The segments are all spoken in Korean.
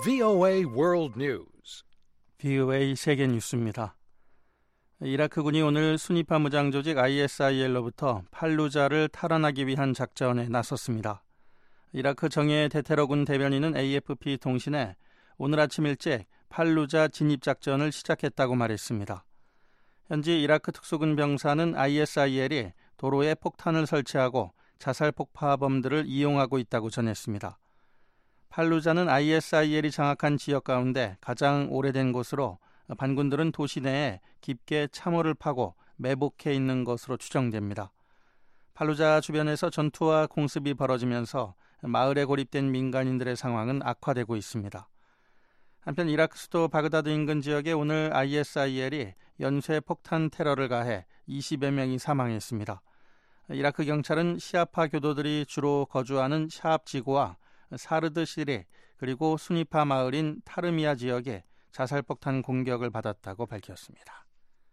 VOA World News. VOA 세계 뉴스입니다. 이라크군이 오늘 순위파 무장 조직 ISIL로부터 팔루자를 탈환하기 위한 작전에 나섰습니다. 이라크 정예 대테러군 대변인은 AFP 통신에 오늘 아침 일찍 팔루자 진입작전을 시작했다고 말했습니다. 현지 이라크 특수군 병사는 ISIL이 도로에 폭탄을 설치하고 자살 폭파범들을 이용하고 있다고 전했습니다. 팔루자는 ISIL이 장악한 지역 가운데 가장 오래된 곳으로 반군들은 도시 내에 깊게 참호를 파고 매복해 있는 것으로 추정됩니다. 팔루자 주변에서 전투와 공습이 벌어지면서 마을에 고립된 민간인들의 상황은 악화되고 있습니다. 한편 이라크 수도 바그다드 인근 지역에 오늘 ISIL이 연쇄 폭탄 테러를 가해 20여 명이 사망했습니다. 이라크 경찰은 시아파 교도들이 주로 거주하는 샤압 지구와 사르드 시리 그리고 순위파 마을인 타르미아 지역에 자살폭탄 공격을 받았다고 밝혔습니다.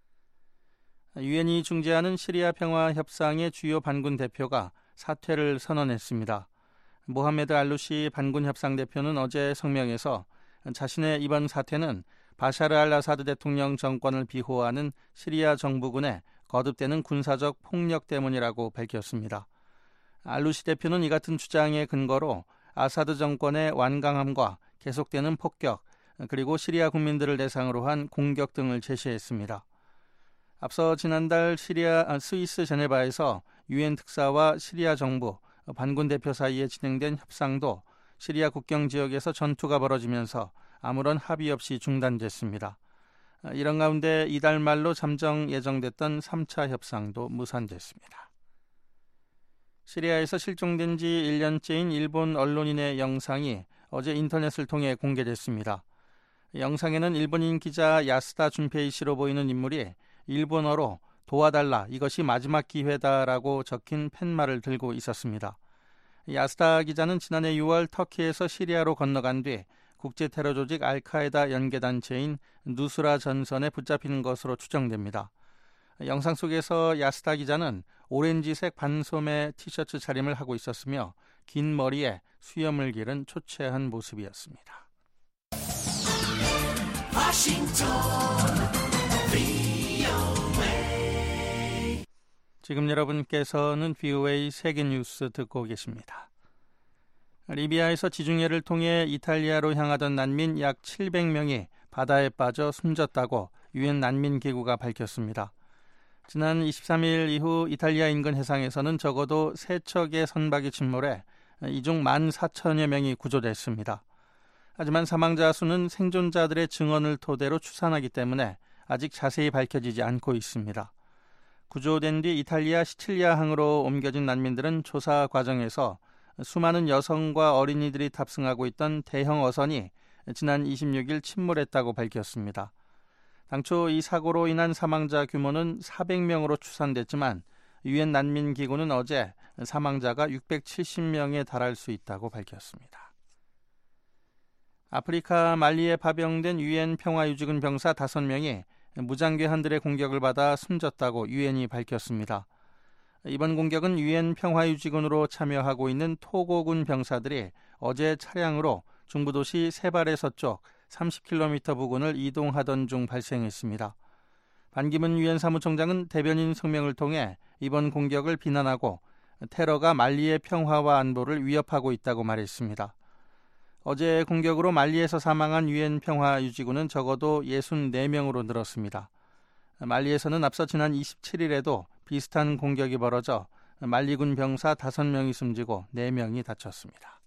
유엔이 중재하는 시리아 평화 협상의 주요 반군 대표가 사퇴를 선언했습니다. 모하메드 알루시 반군 협상 대표는 어제 성명에서 자신의 이번 사퇴는 바샤르 알 아사드 대통령 정권을 비호하는 시리아 정부군의 거듭되는 군사적 폭력 때문이라고 밝혔습니다. 알루시 대표는 이 같은 주장의 근거로 아사드 정권의 완강함과 계속되는 폭격, 그리고 시리아 국민들을 대상으로 한 공격 등을 제시했습니다. 앞서 지난달 스위스 제네바에서 유엔 특사와 시리아 정부, 반군 대표 사이에 진행된 협상도 시리아 국경 지역에서 전투가 벌어지면서 아무런 합의 없이 중단됐습니다. 이런 가운데 이달 말로 잠정 예정됐던 3차 협상도 무산됐습니다. 시리아에서 실종된 지 1년째인 일본 언론인의 영상이 어제 인터넷을 통해 공개됐습니다. 영상에는 일본인 기자 야스다 준페이 씨로 보이는 인물이 일본어로 도와달라, 이것이 마지막 기회다라고 적힌 팻말을 들고 있었습니다. 야스다 기자는 지난해 6월 터키에서 시리아로 건너간 뒤 국제테러 조직 알카에다 연계단체인 누스라 전선에 붙잡히는 것으로 추정됩니다. 영상 속에서 야스다 기자는 오렌지색 반소매 티셔츠 차림을 하고 있었으며 긴 머리에 수염을 기른 초췌한 모습이었습니다. 지금 여러분께서는 VOA 세계 뉴스 듣고 계십니다. 리비아에서 지중해를 통해 이탈리아로 향하던 난민 약 700명이 바다에 빠져 숨졌다고 유엔 난민기구가 밝혔습니다. 지난 23일 이후 이탈리아 인근 해상에서는 적어도 3척의 선박이 침몰해 이 중 14,000여 명이 구조됐습니다. 하지만 사망자 수는 생존자들의 증언을 토대로 추산하기 때문에 아직 자세히 밝혀지지 않고 있습니다. 구조된 뒤 이탈리아 시칠리아항으로 옮겨진 난민들은 조사 과정에서 수많은 여성과 어린이들이 탑승하고 있던 대형 어선이 지난 26일 침몰했다고 밝혔습니다. 당초 이 사고로 인한 사망자 규모는 400명으로 추산됐지만 유엔 난민기구는 어제 사망자가 670명에 달할 수 있다고 밝혔습니다. 아프리카 말리에 파병된 유엔 평화유지군 병사 5명이 무장괴한들의 공격을 받아 숨졌다고 유엔이 밝혔습니다. 이번 공격은 유엔 평화유지군으로 참여하고 있는 토고군 병사들이 어제 차량으로 중부도시 세발의 서쪽 30km 부근을 이동하던 중 발생했습니다. 반기문 유엔 사무총장은 대변인 성명을 통해 이번 공격을 비난하고 테러가 말리의 평화와 안보를 위협하고 있다고 말했습니다. 어제 공격으로 말리에서 사망한 유엔 평화유지군은 적어도 64명으로 늘었습니다. 말리에서는 앞서 지난 27일에도 비슷한 공격이 벌어져 말리군 병사 5명이 숨지고 4명이 다쳤습니다.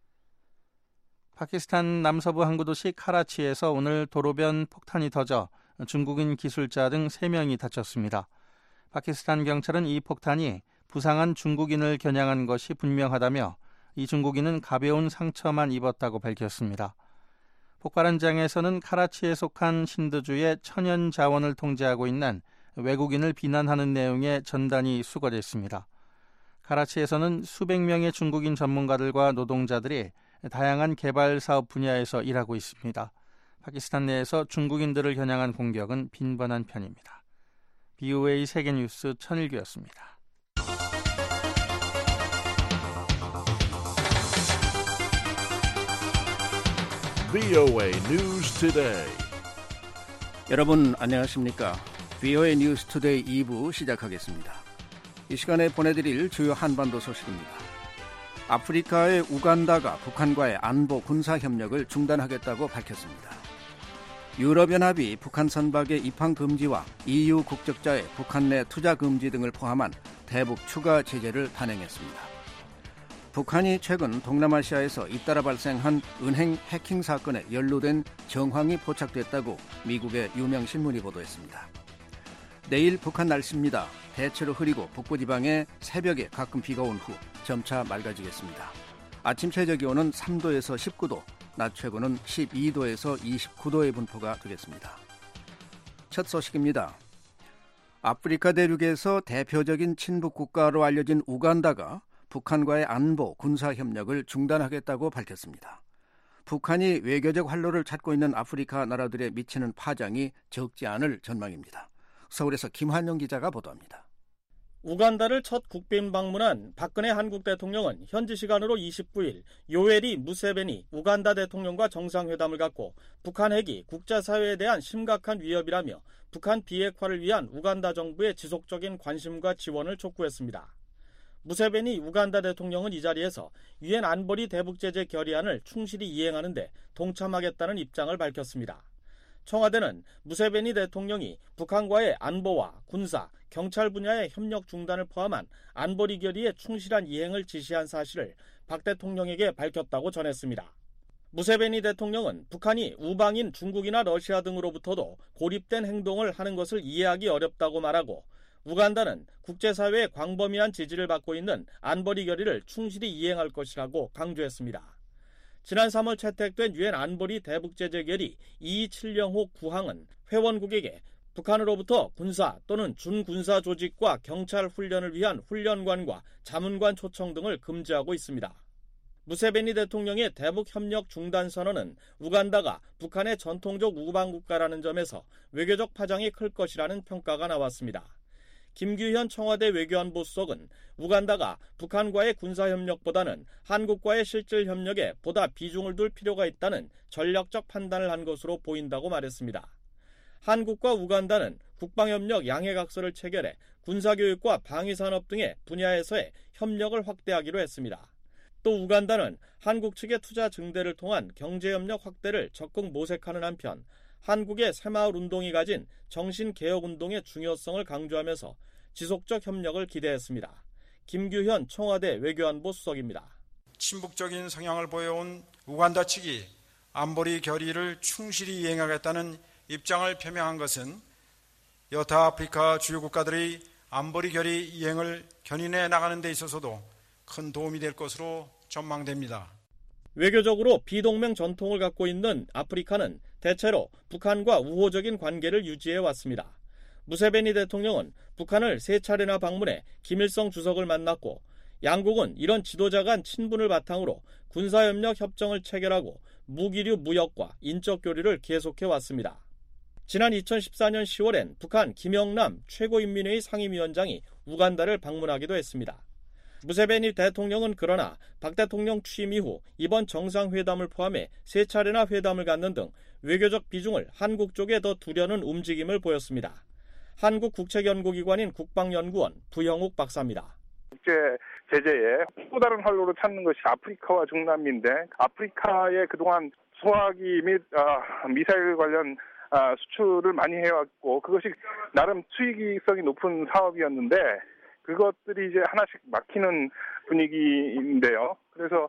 파키스탄 남서부 항구 도시 카라치에서 오늘 도로변 폭탄이 터져 중국인 기술자 등 3명이 다쳤습니다. 파키스탄 경찰은 이 폭탄이 부상한 중국인을 겨냥한 것이 분명하다며 이 중국인은 가벼운 상처만 입었다고 밝혔습니다. 폭발 현장에서는 카라치에 속한 신드주의 천연 자원을 통제하고 있는 외국인을 비난하는 내용의 전단이 수거됐습니다. 카라치에서는 수백 명의 중국인 전문가들과 노동자들이 다양한 개발 사업 분야에서 일하고 있습니다. 파키스탄 내에서 중국인들을 겨냥한 공격은 빈번한 편입니다. VOA 세계뉴스 천일규였습니다. VOA News Today. 여러분 안녕하십니까? VOA News Today 2부 시작하겠습니다. 이 시간에 보내드릴 주요 한반도 소식입니다. 아프리카의 우간다가 북한과의 안보 군사 협력을 중단하겠다고 밝혔습니다. 유럽연합이 북한 선박의 입항 금지와 EU 국적자의 북한 내 투자 금지 등을 포함한 대북 추가 제재를 단행했습니다. 북한이 최근 동남아시아에서 잇따라 발생한 은행 해킹 사건에 연루된 정황이 포착됐다고 미국의 유명 신문이 보도했습니다. 내일 북한 날씨입니다. 대체로 흐리고 북부지방에 새벽에 가끔 비가 온 후 점차 맑아지겠습니다. 아침 최저 기온은 3도에서 19도, 낮 최고는 12도에서 29도의 분포가 되겠습니다. 첫 소식입니다. 아프리카 대륙에서 대표적인 친북 국가로 알려진 우간다가 북한과의 안보, 군사 협력을 중단하겠다고 밝혔습니다. 북한이 외교적 활로를 찾고 있는 아프리카 나라들에 미치는 파장이 적지 않을 전망입니다. 서울에서 김환영 기자가 보도합니다. 우간다를 첫 국빈 방문한 박근혜 한국 대통령은 현지 시간으로 29일 요웨리 무세베니 우간다 대통령과 정상회담을 갖고 북한 핵이 국제사회에 대한 심각한 위협이라며 북한 비핵화를 위한 우간다 정부의 지속적인 관심과 지원을 촉구했습니다. 무세베니 우간다 대통령은 이 자리에서 유엔 안보리 대북제재 결의안을 충실히 이행하는 데 동참하겠다는 입장을 밝혔습니다. 청와대는 무세베니 대통령이 북한과의 안보와 군사, 경찰 분야의 협력 중단을 포함한 안보리 결의의 충실한 이행을 지시한 사실을 박 대통령에게 밝혔다고 전했습니다. 무세베니 대통령은 북한이 우방인 중국이나 러시아 등으로부터도 고립된 행동을 하는 것을 이해하기 어렵다고 말하고 우간다는 국제사회의 광범위한 지지를 받고 있는 안보리 결의를 충실히 이행할 것이라고 강조했습니다. 지난 3월 채택된 유엔 안보리 대북제재 결의 227호 9항은 회원국에게 북한으로부터 군사 또는 준군사 조직과 경찰 훈련을 위한 훈련관과 자문관 초청 등을 금지하고 있습니다. 무세베니 대통령의 대북협력 중단 선언은 우간다가 북한의 전통적 우방국가라는 점에서 외교적 파장이 클 것이라는 평가가 나왔습니다. 김규현 청와대 외교안보 수석은 우간다가 북한과의 군사협력보다는 한국과의 실질 협력에 보다 비중을 둘 필요가 있다는 전략적 판단을 한 것으로 보인다고 말했습니다. 한국과 우간다는 국방협력 양해각서를 체결해 군사교육과 방위산업 등의 분야에서의 협력을 확대하기로 했습니다. 또 우간다는 한국 측의 투자 증대를 통한 경제협력 확대를 적극 모색하는 한편 한국의 새마을 운동이 가진 정신개혁운동의 중요성을 강조하면서 지속적 협력을 기대했습니다. 김규현 청와대 외교안보 수석입니다. 친북적인 성향을 보여온 우간다 측이 안보리 결의를 충실히 이행하겠다는 입장을 표명한 것은 여타 아프리카 주요 국가들의 안보리 결의 이행을 견인해 나가는 데 있어서도 큰 도움이 될 것으로 전망됩니다. 외교적으로 비동맹 전통을 갖고 있는 아프리카는 대체로 북한과 우호적인 관계를 유지해 왔습니다. 무세베니 대통령은 북한을 3차례나 방문해 김일성 주석을 만났고 양국은 이런 지도자 간 친분을 바탕으로 군사협력 협정을 체결하고 무기류 무역과 인적 교류를 계속해 왔습니다. 지난 2014년 10월엔 북한 김영남 최고인민회의 상임위원장이 우간다를 방문하기도 했습니다. 무세베니 대통령은 그러나 박 대통령 취임 이후 이번 정상회담을 포함해 3차례나 회담을 갖는 등 외교적 비중을 한국 쪽에 더 두려는 움직임을 보였습니다. 한국국책연구기관인 국방연구원 부형욱 박사입니다. 국제 제재에 또 다른 활로를 찾는 것이 아프리카와 중남미인데 아프리카에 그동안 소화기 및 미사일 관련 수출을 많이 해왔고 그것이 나름 수익성이 높은 사업이었는데 그것들이 이제 하나씩 막히는 분위기인데요. 그래서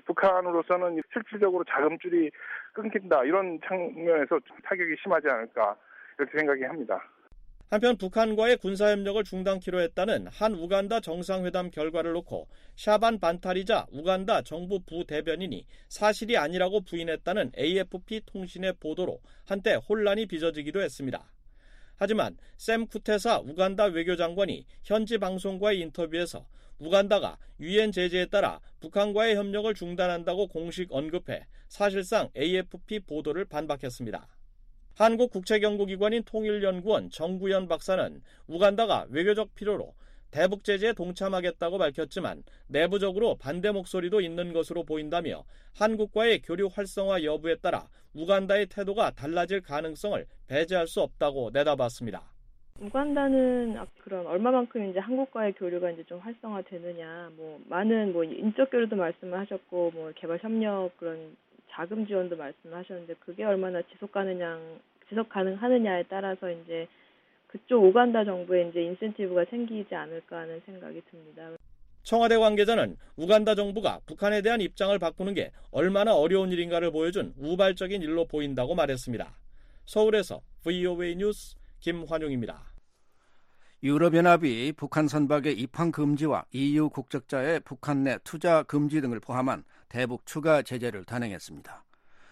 북한으로서는 실질적으로 자금줄이 끊긴다 이런 측면에서 타격이 심하지 않을까 이렇게 생각이 합니다. 한편 북한과의 군사협력을 중단키로 했다는 한 우간다 정상회담 결과를 놓고 샤반 반타리자 우간다 정부 부대변인이 사실이 아니라고 부인했다는 AFP 통신의 보도로 한때 혼란이 빚어지기도 했습니다. 하지만 샘 쿠테사 우간다 외교장관이 현지 방송과의 인터뷰에서 우간다가 유엔 제재에 따라 북한과의 협력을 중단한다고 공식 언급해 사실상 AFP 보도를 반박했습니다. 한국국책연구기관인 통일연구원 정구현 박사는 우간다가 외교적 필요로 대북 제재에 동참하겠다고 밝혔지만 내부적으로 반대 목소리도 있는 것으로 보인다며 한국과의 교류 활성화 여부에 따라 우간다의 태도가 달라질 가능성을 배제할 수 없다고 내다봤습니다. 우간다는 그런 얼마만큼 이제 한국과의 교류가 이제 좀 활성화되느냐, 많은 인적 교류도 말씀을 하셨고, 개발 협력 그런 자금 지원도 말씀하셨는데 그게 얼마나 지속 가능하느냐에 따라서 이제 그쪽 우간다 정부에 이제 인센티브가 생기지 않을까 하는 생각이 듭니다. 청와대 관계자는 우간다 정부가 북한에 대한 입장을 바꾸는 게 얼마나 어려운 일인가를 보여준 우발적인 일로 보인다고 말했습니다. 서울에서 VOA 뉴스 김환용입니다. 유럽연합이 북한 선박의 입항 금지와 EU 국적자의 북한 내 투자 금지 등을 포함한 대북 추가 제재를 단행했습니다.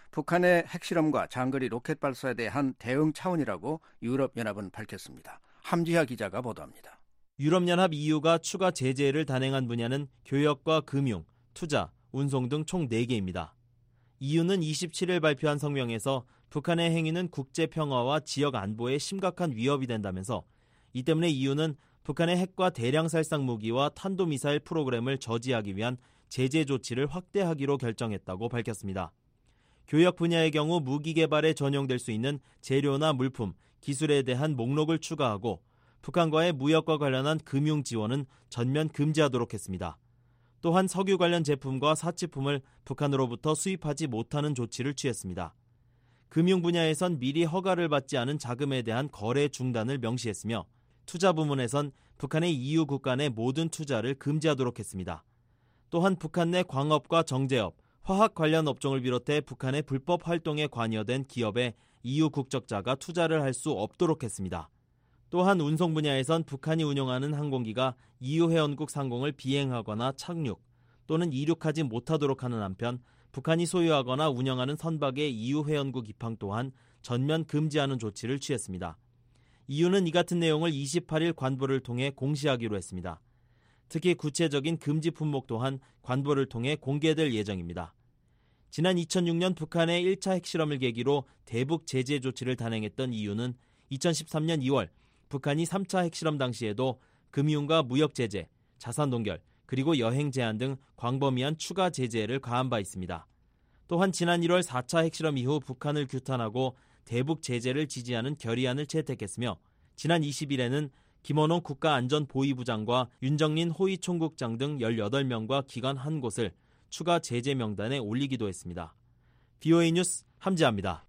북한의 핵실험과 장거리 로켓 발사에 대한 대응 차원이라고 유럽연합은 밝혔습니다. 함지하 기자가 보도합니다. 유럽연합 EU가 추가 제재를 단행한 분야는 교역과 금융, 투자, 운송 등 총 4개입니다. EU는 27일 발표한 성명에서 북한의 행위는 국제 평화와 지역 안보에 심각한 위협이 된다면서 이 때문에 EU는 북한의 핵과 대량 살상 무기와 탄도미사일 프로그램을 저지하기 위한 제재 조치를 확대하기로 결정했다고 밝혔습니다. 교역 분야의 경우 무기 개발에 전용될 수 있는 재료나 물품, 기술에 대한 목록을 추가하고 북한과의 무역과 관련한 금융 지원은 전면 금지하도록 했습니다. 또한 석유 관련 제품과 사치품을 북한으로부터 수입하지 못하는 조치를 취했습니다. 금융 분야에선 미리 허가를 받지 않은 자금에 대한 거래 중단을 명시했으며 투자 부문에선 북한의 EU 국가 내 모든 투자를 금지하도록 했습니다. 또한 북한 내 광업과 정제업, 화학 관련 업종을 비롯해 북한의 불법 활동에 관여된 기업에 EU 국적자가 투자를 할 수 없도록 했습니다. 또한 운송 분야에선 북한이 운영하는 항공기가 EU 회원국 상공을 비행하거나 착륙 또는 이륙하지 못하도록 하는 한편 북한이 소유하거나 운영하는 선박의 EU 회원국 입항 또한 전면 금지하는 조치를 취했습니다. EU는 이 같은 내용을 28일 관보를 통해 공시하기로 했습니다. 특히 구체적인 금지 품목 또한 관보를 통해 공개될 예정입니다. 지난 2006년 북한의 1차 핵실험을 계기로 대북 제재 조치를 단행했던 EU는 2013년 2월 북한이 3차 핵실험 당시에도 금융과 무역 제재, 자산 동결, 그리고 여행 제한 등 광범위한 추가 제재를 가한 바 있습니다. 또한 지난 1월 4차 핵실험 이후 북한을 규탄하고 대북 제재를 지지하는 결의안을 채택했으며 지난 20일에는 김원홍 국가안전보위부장과 윤정린 호위총국장 등 18명과 기관 한 곳을 추가 제재 명단에 올리기도 했습니다. VOA 뉴스 함지아입니다.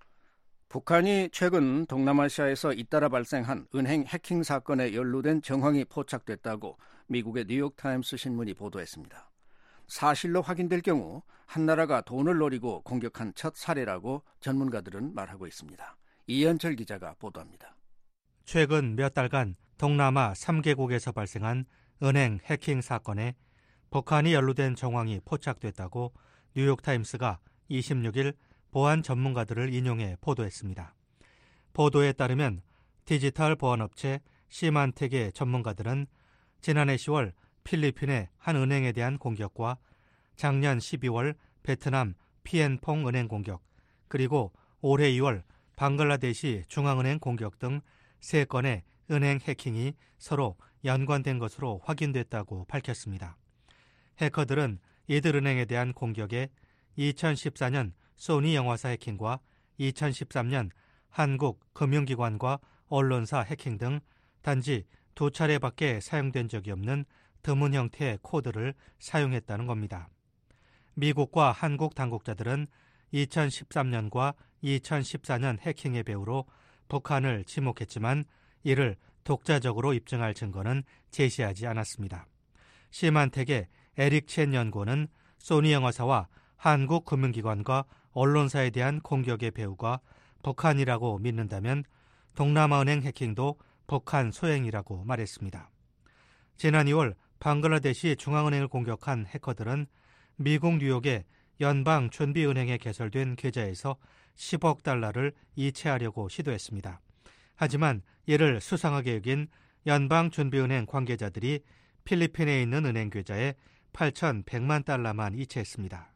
북한이 최근 동남아시아에서 잇따라 발생한 은행 해킹 사건에 연루된 정황이 포착됐다고 미국의 뉴욕타임스 신문이 보도했습니다. 사실로 확인될 경우 한 나라가 돈을 노리고 공격한 첫 사례라고 전문가들은 말하고 있습니다. 이현철 기자가 보도합니다. 최근 몇 달간 동남아 3개국에서 발생한 은행 해킹 사건에 북한이 연루된 정황이 포착됐다고 뉴욕타임스가 26일 보안 전문가들을 인용해 보도했습니다. 보도에 따르면 디지털 보안업체 시만텍의 전문가들은 지난해 10월 필리핀의 한 은행에 대한 공격과 작년 12월 베트남 피엔퐁 은행 공격, 그리고 올해 2월 방글라데시 중앙은행 공격 등 3건의 은행 해킹이 서로 연관된 것으로 확인됐다고 밝혔습니다. 해커들은 이들 은행에 대한 공격에 2014년 소니 영화사 해킹과 2013년 한국 금융기관과 언론사 해킹 등 단지 2차례밖에 사용된 적이 없는 드문 형태의 코드를 사용했다는 겁니다. 미국과 한국 당국자들은 2013년과 2014년 해킹의 배후로 북한을 지목했지만 이를 독자적으로 입증할 증거는 제시하지 않았습니다. 시만텍의 에릭 첸 연구원은 소니 영화사와 한국 금융기관과 언론사에 대한 공격의 배후가 북한이라고 믿는다면 동남아은행 해킹도 북한 소행이라고 말했습니다. 지난 2월 방글라데시 중앙은행을 공격한 해커들은 미국 뉴욕의 연방준비은행에 개설된 계좌에서 10억 달러를 이체하려고 시도했습니다. 하지만 이를 수상하게 여긴 연방준비은행 관계자들이 필리핀에 있는 은행 계좌에 8,100만 달러만 이체했습니다.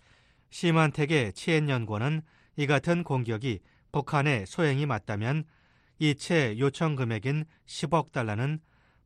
시만텍의 치엔 연구원은 이 같은 공격이 북한의 소행이 맞다면 이체 요청 금액인 10억 달러는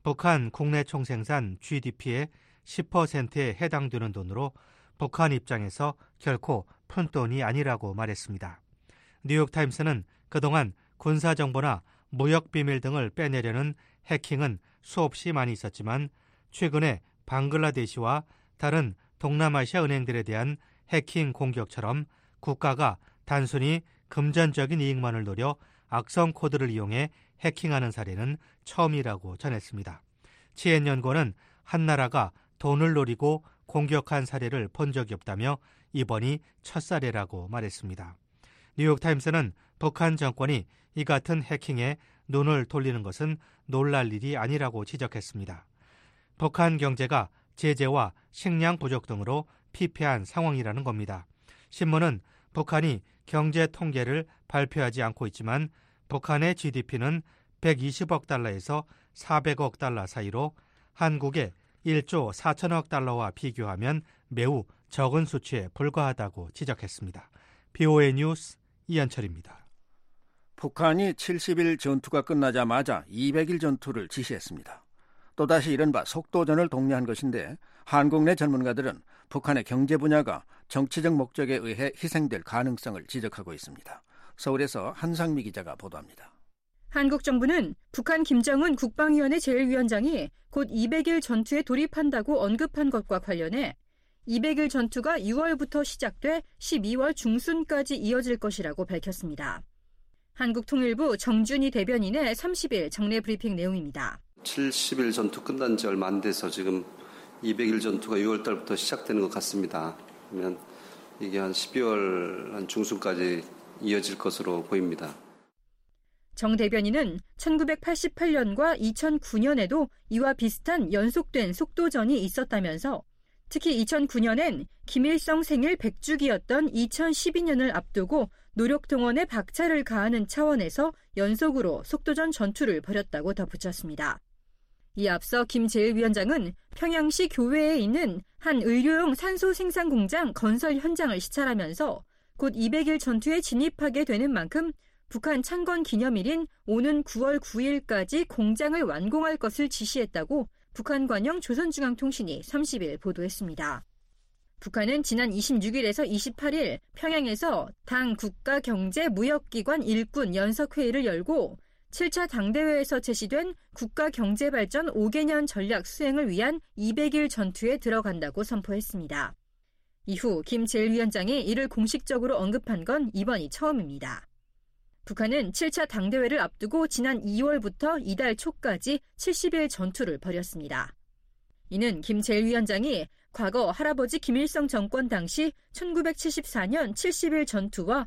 북한 국내 총생산 GDP의 10%에 해당되는 돈으로 북한 입장에서 결코 푼돈이 아니라고 말했습니다. 뉴욕타임스는 그동안 군사정보나 무역비밀 등을 빼내려는 해킹은 수없이 많이 있었지만 최근에 방글라데시와 다른 동남아시아 은행들에 대한 해킹 공격처럼 국가가 단순히 금전적인 이익만을 노려 악성 코드를 이용해 해킹하는 사례는 처음이라고 전했습니다. 치엔연구원은 한 나라가 돈을 노리고 공격한 사례를 본 적이 없다며 이번이 첫 사례라고 말했습니다. 뉴욕타임스는 북한 정권이 이 같은 해킹에 눈을 돌리는 것은 놀랄 일이 아니라고 지적했습니다. 북한 경제가 제재와 식량 부족 등으로 피폐한 상황이라는 겁니다. 신문은 북한이 경제 통계를 발표하지 않고 있지만 북한의 GDP는 120억 달러에서 400억 달러 사이로 한국의 1조 4천억 달러와 비교하면 매우 적은 수치에 불과하다고 지적했습니다. BOA 뉴스 이한철입니다. 북한이 70일 전투가 끝나자마자 200일 전투를 지시했습니다. 또다시 이른바 속도전을 독려한 것인데 한국 내 전문가들은 북한의 경제 분야가 정치적 목적에 의해 희생될 가능성을 지적하고 있습니다. 서울에서 한상미 기자가 보도합니다. 한국 정부는 북한 김정은 국방위원회 제1위원장이 곧 200일 전투에 돌입한다고 언급한 것과 관련해 200일 전투가 6월부터 시작돼 12월 중순까지 이어질 것이라고 밝혔습니다. 한국통일부 정준희 대변인의 30일 정례 브리핑 내용입니다. 70일 전투 끝난 지 얼마 안 돼서 지금 200일 전투가 6월 달부터 시작되는 것 같습니다. 그러면 이게 한 12월 한 중순까지 이어질 것으로 보입니다. 정 대변인은 1988년과 2009년에도 이와 비슷한 연속된 속도전이 있었다면서 특히 2009년엔 김일성 생일 100주기였던 2012년을 앞두고 노력동원에 박차를 가하는 차원에서 연속으로 속도전 전투를 벌였다고 덧붙였습니다. 이에 앞서 김 제1위원장은 평양시 교외에 있는 한 의료용 산소 생산 공장 건설 현장을 시찰하면서 곧 200일 전투에 진입하게 되는 만큼 북한 창건 기념일인 오는 9월 9일까지 공장을 완공할 것을 지시했다고 북한 관영 조선중앙통신이 30일 보도했습니다. 북한은 지난 26일에서 28일 평양에서 당 국가경제무역기관 일군 연석회의를 열고 7차 당대회에서 제시된 국가경제발전 5개년 전략 수행을 위한 200일 전투에 들어간다고 선포했습니다. 이후 김 제1위원장이 이를 공식적으로 언급한 건 이번이 처음입니다. 북한은 7차 당대회를 앞두고 지난 2월부터 이달 초까지 70일 전투를 벌였습니다. 이는 김 제1위원장이 과거 할아버지 김일성 정권 당시 1974년 70일 전투와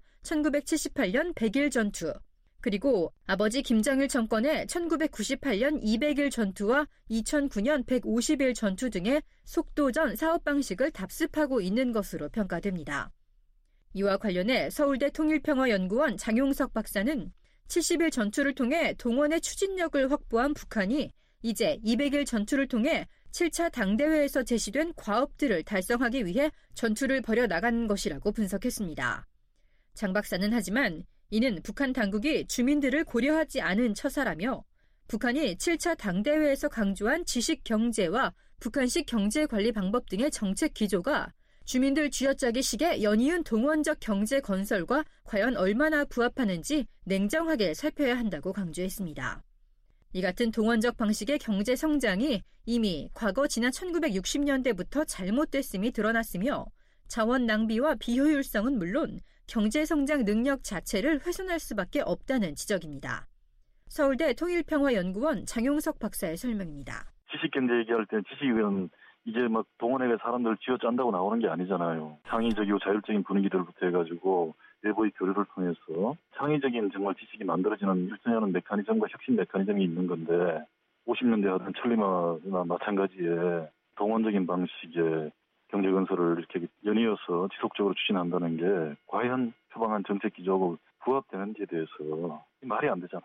1978년 100일 전투, 그리고 아버지 김정일 정권의 1998년 200일 전투와 2009년 150일 전투 등의 속도전 사업 방식을 답습하고 있는 것으로 평가됩니다. 이와 관련해 서울대 통일평화연구원 장용석 박사는 70일 전투를 통해 동원의 추진력을 확보한 북한이 이제 200일 전투를 통해 7차 당대회에서 제시된 과업들을 달성하기 위해 전투를 벌여 나가는 것이라고 분석했습니다. 장 박사는 하지만 이는 북한 당국이 주민들을 고려하지 않은 처사라며 북한이 7차 당대회에서 강조한 지식경제와 북한식 경제관리 방법 등의 정책 기조가 주민들 쥐어짜기식의 연이은 동원적 경제 건설과 과연 얼마나 부합하는지 냉정하게 살펴야 한다고 강조했습니다. 이 같은 동원적 방식의 경제 성장이 이미 과거 지난 1960년대부터 잘못됐음이 드러났으며 자원 낭비와 비효율성은 물론 경제 성장 능력 자체를 훼손할 수밖에 없다는 지적입니다. 서울대 통일평화연구원 장용석 박사의 설명입니다. 지식경제 얘기할 때 지식은 이제 막 동원해서 사람들을 쥐어짠다고 나오는 게 아니잖아요. 창의적이고 자율적인 분위기들부터 해가지고 외부의 교류를 통해서 창의적인 정말 지식이 만들어지는 일정하는 메커니즘과 혁신 메커니즘이 있는 건데 50년대 하던 천리마나 마찬가지에 동원적인 방식의 경제 건설을 이렇게 연이어서 지속적으로 추진한다는 게 과연 표방한 정책 기조하고 부합되는지에 대해서 말이 안 되잖아.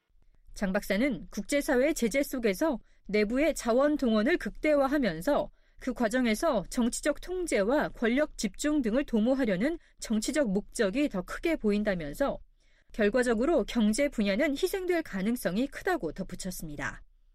장 박사는 국제사회의 제재 속에서 내부의 자원 동원을 극대화하면서 그 과정에서 정치적 통제와 권력 집중 등을 도모하려는 정치적 목적이 더 크게 보인다면서 결과적으로 경제 분야는 희생될 가능성이 크다고 덧붙였습니다.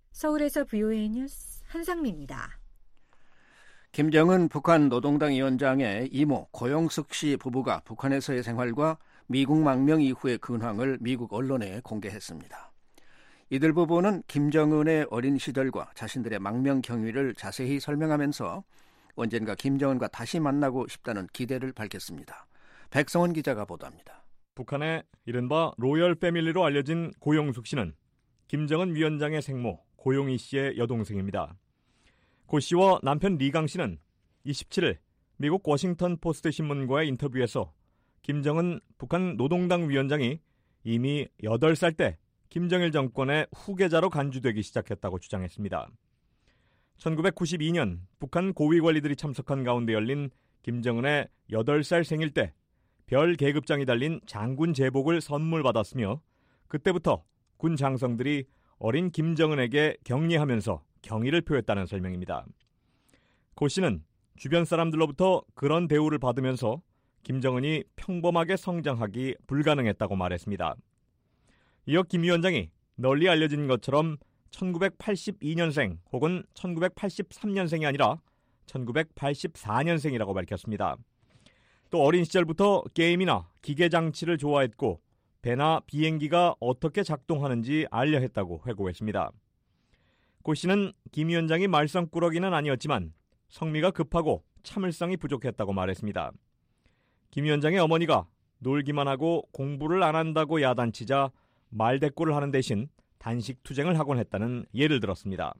서울에서 VOA 뉴스 한상미입니다. 김정은 북한 노동당 위원장의 이모 고영숙 씨 부부가 북한에서의 생활과 미국 망명 이후의 근황을 미국 언론에 공개했습니다. 이들 부부는 김정은의 어린 시절과 자신들의 망명 경위를 자세히 설명하면서 언젠가 김정은과 다시 만나고 싶다는 기대를 밝혔습니다. 백성원 기자가 보도합니다. 북한의 이른바 로열 패밀리로 알려진 고영숙 씨는 김정은 위원장의 생모 고용희 씨의 여동생입니다. 고 씨와 남편 리강 씨는 27일 미국 워싱턴 포스트 신문과의 인터뷰에서 김정은 북한 노동당 위원장이 이미 8살 때 김정일 정권의 후계자로 간주되기 시작했다고 주장했습니다. 1992년 북한 고위 관리들이 참석한 가운데 열린 김정은의 8살 생일 때 별 계급장이 달린 장군 제복을 선물 받았으며 그때부터 군 장성들이 어린 김정은에게 격리하면서 경의를 표했다는 설명입니다. 고 씨는 주변 사람들로부터 그런 대우를 받으면서 김정은이 평범하게 성장하기 불가능했다고 말했습니다. 이어 김 위원장이 널리 알려진 것처럼 1982년생 혹은 1983년생이 아니라 1984년생이라고 밝혔습니다. 또 어린 시절부터 게임이나 기계장치를 좋아했고 배나 비행기가 어떻게 작동하는지 알려 했다고 회고했습니다. 고 씨는 김 위원장이 말썽꾸러기는 아니었지만 성미가 급하고 참을성이 부족했다고 말했습니다. 김 위원장의 어머니가 놀기만 하고 공부를 안 한다고 야단치자 말대꾸를 하는 대신 단식 투쟁을 하곤 했다는 예를 들었습니다.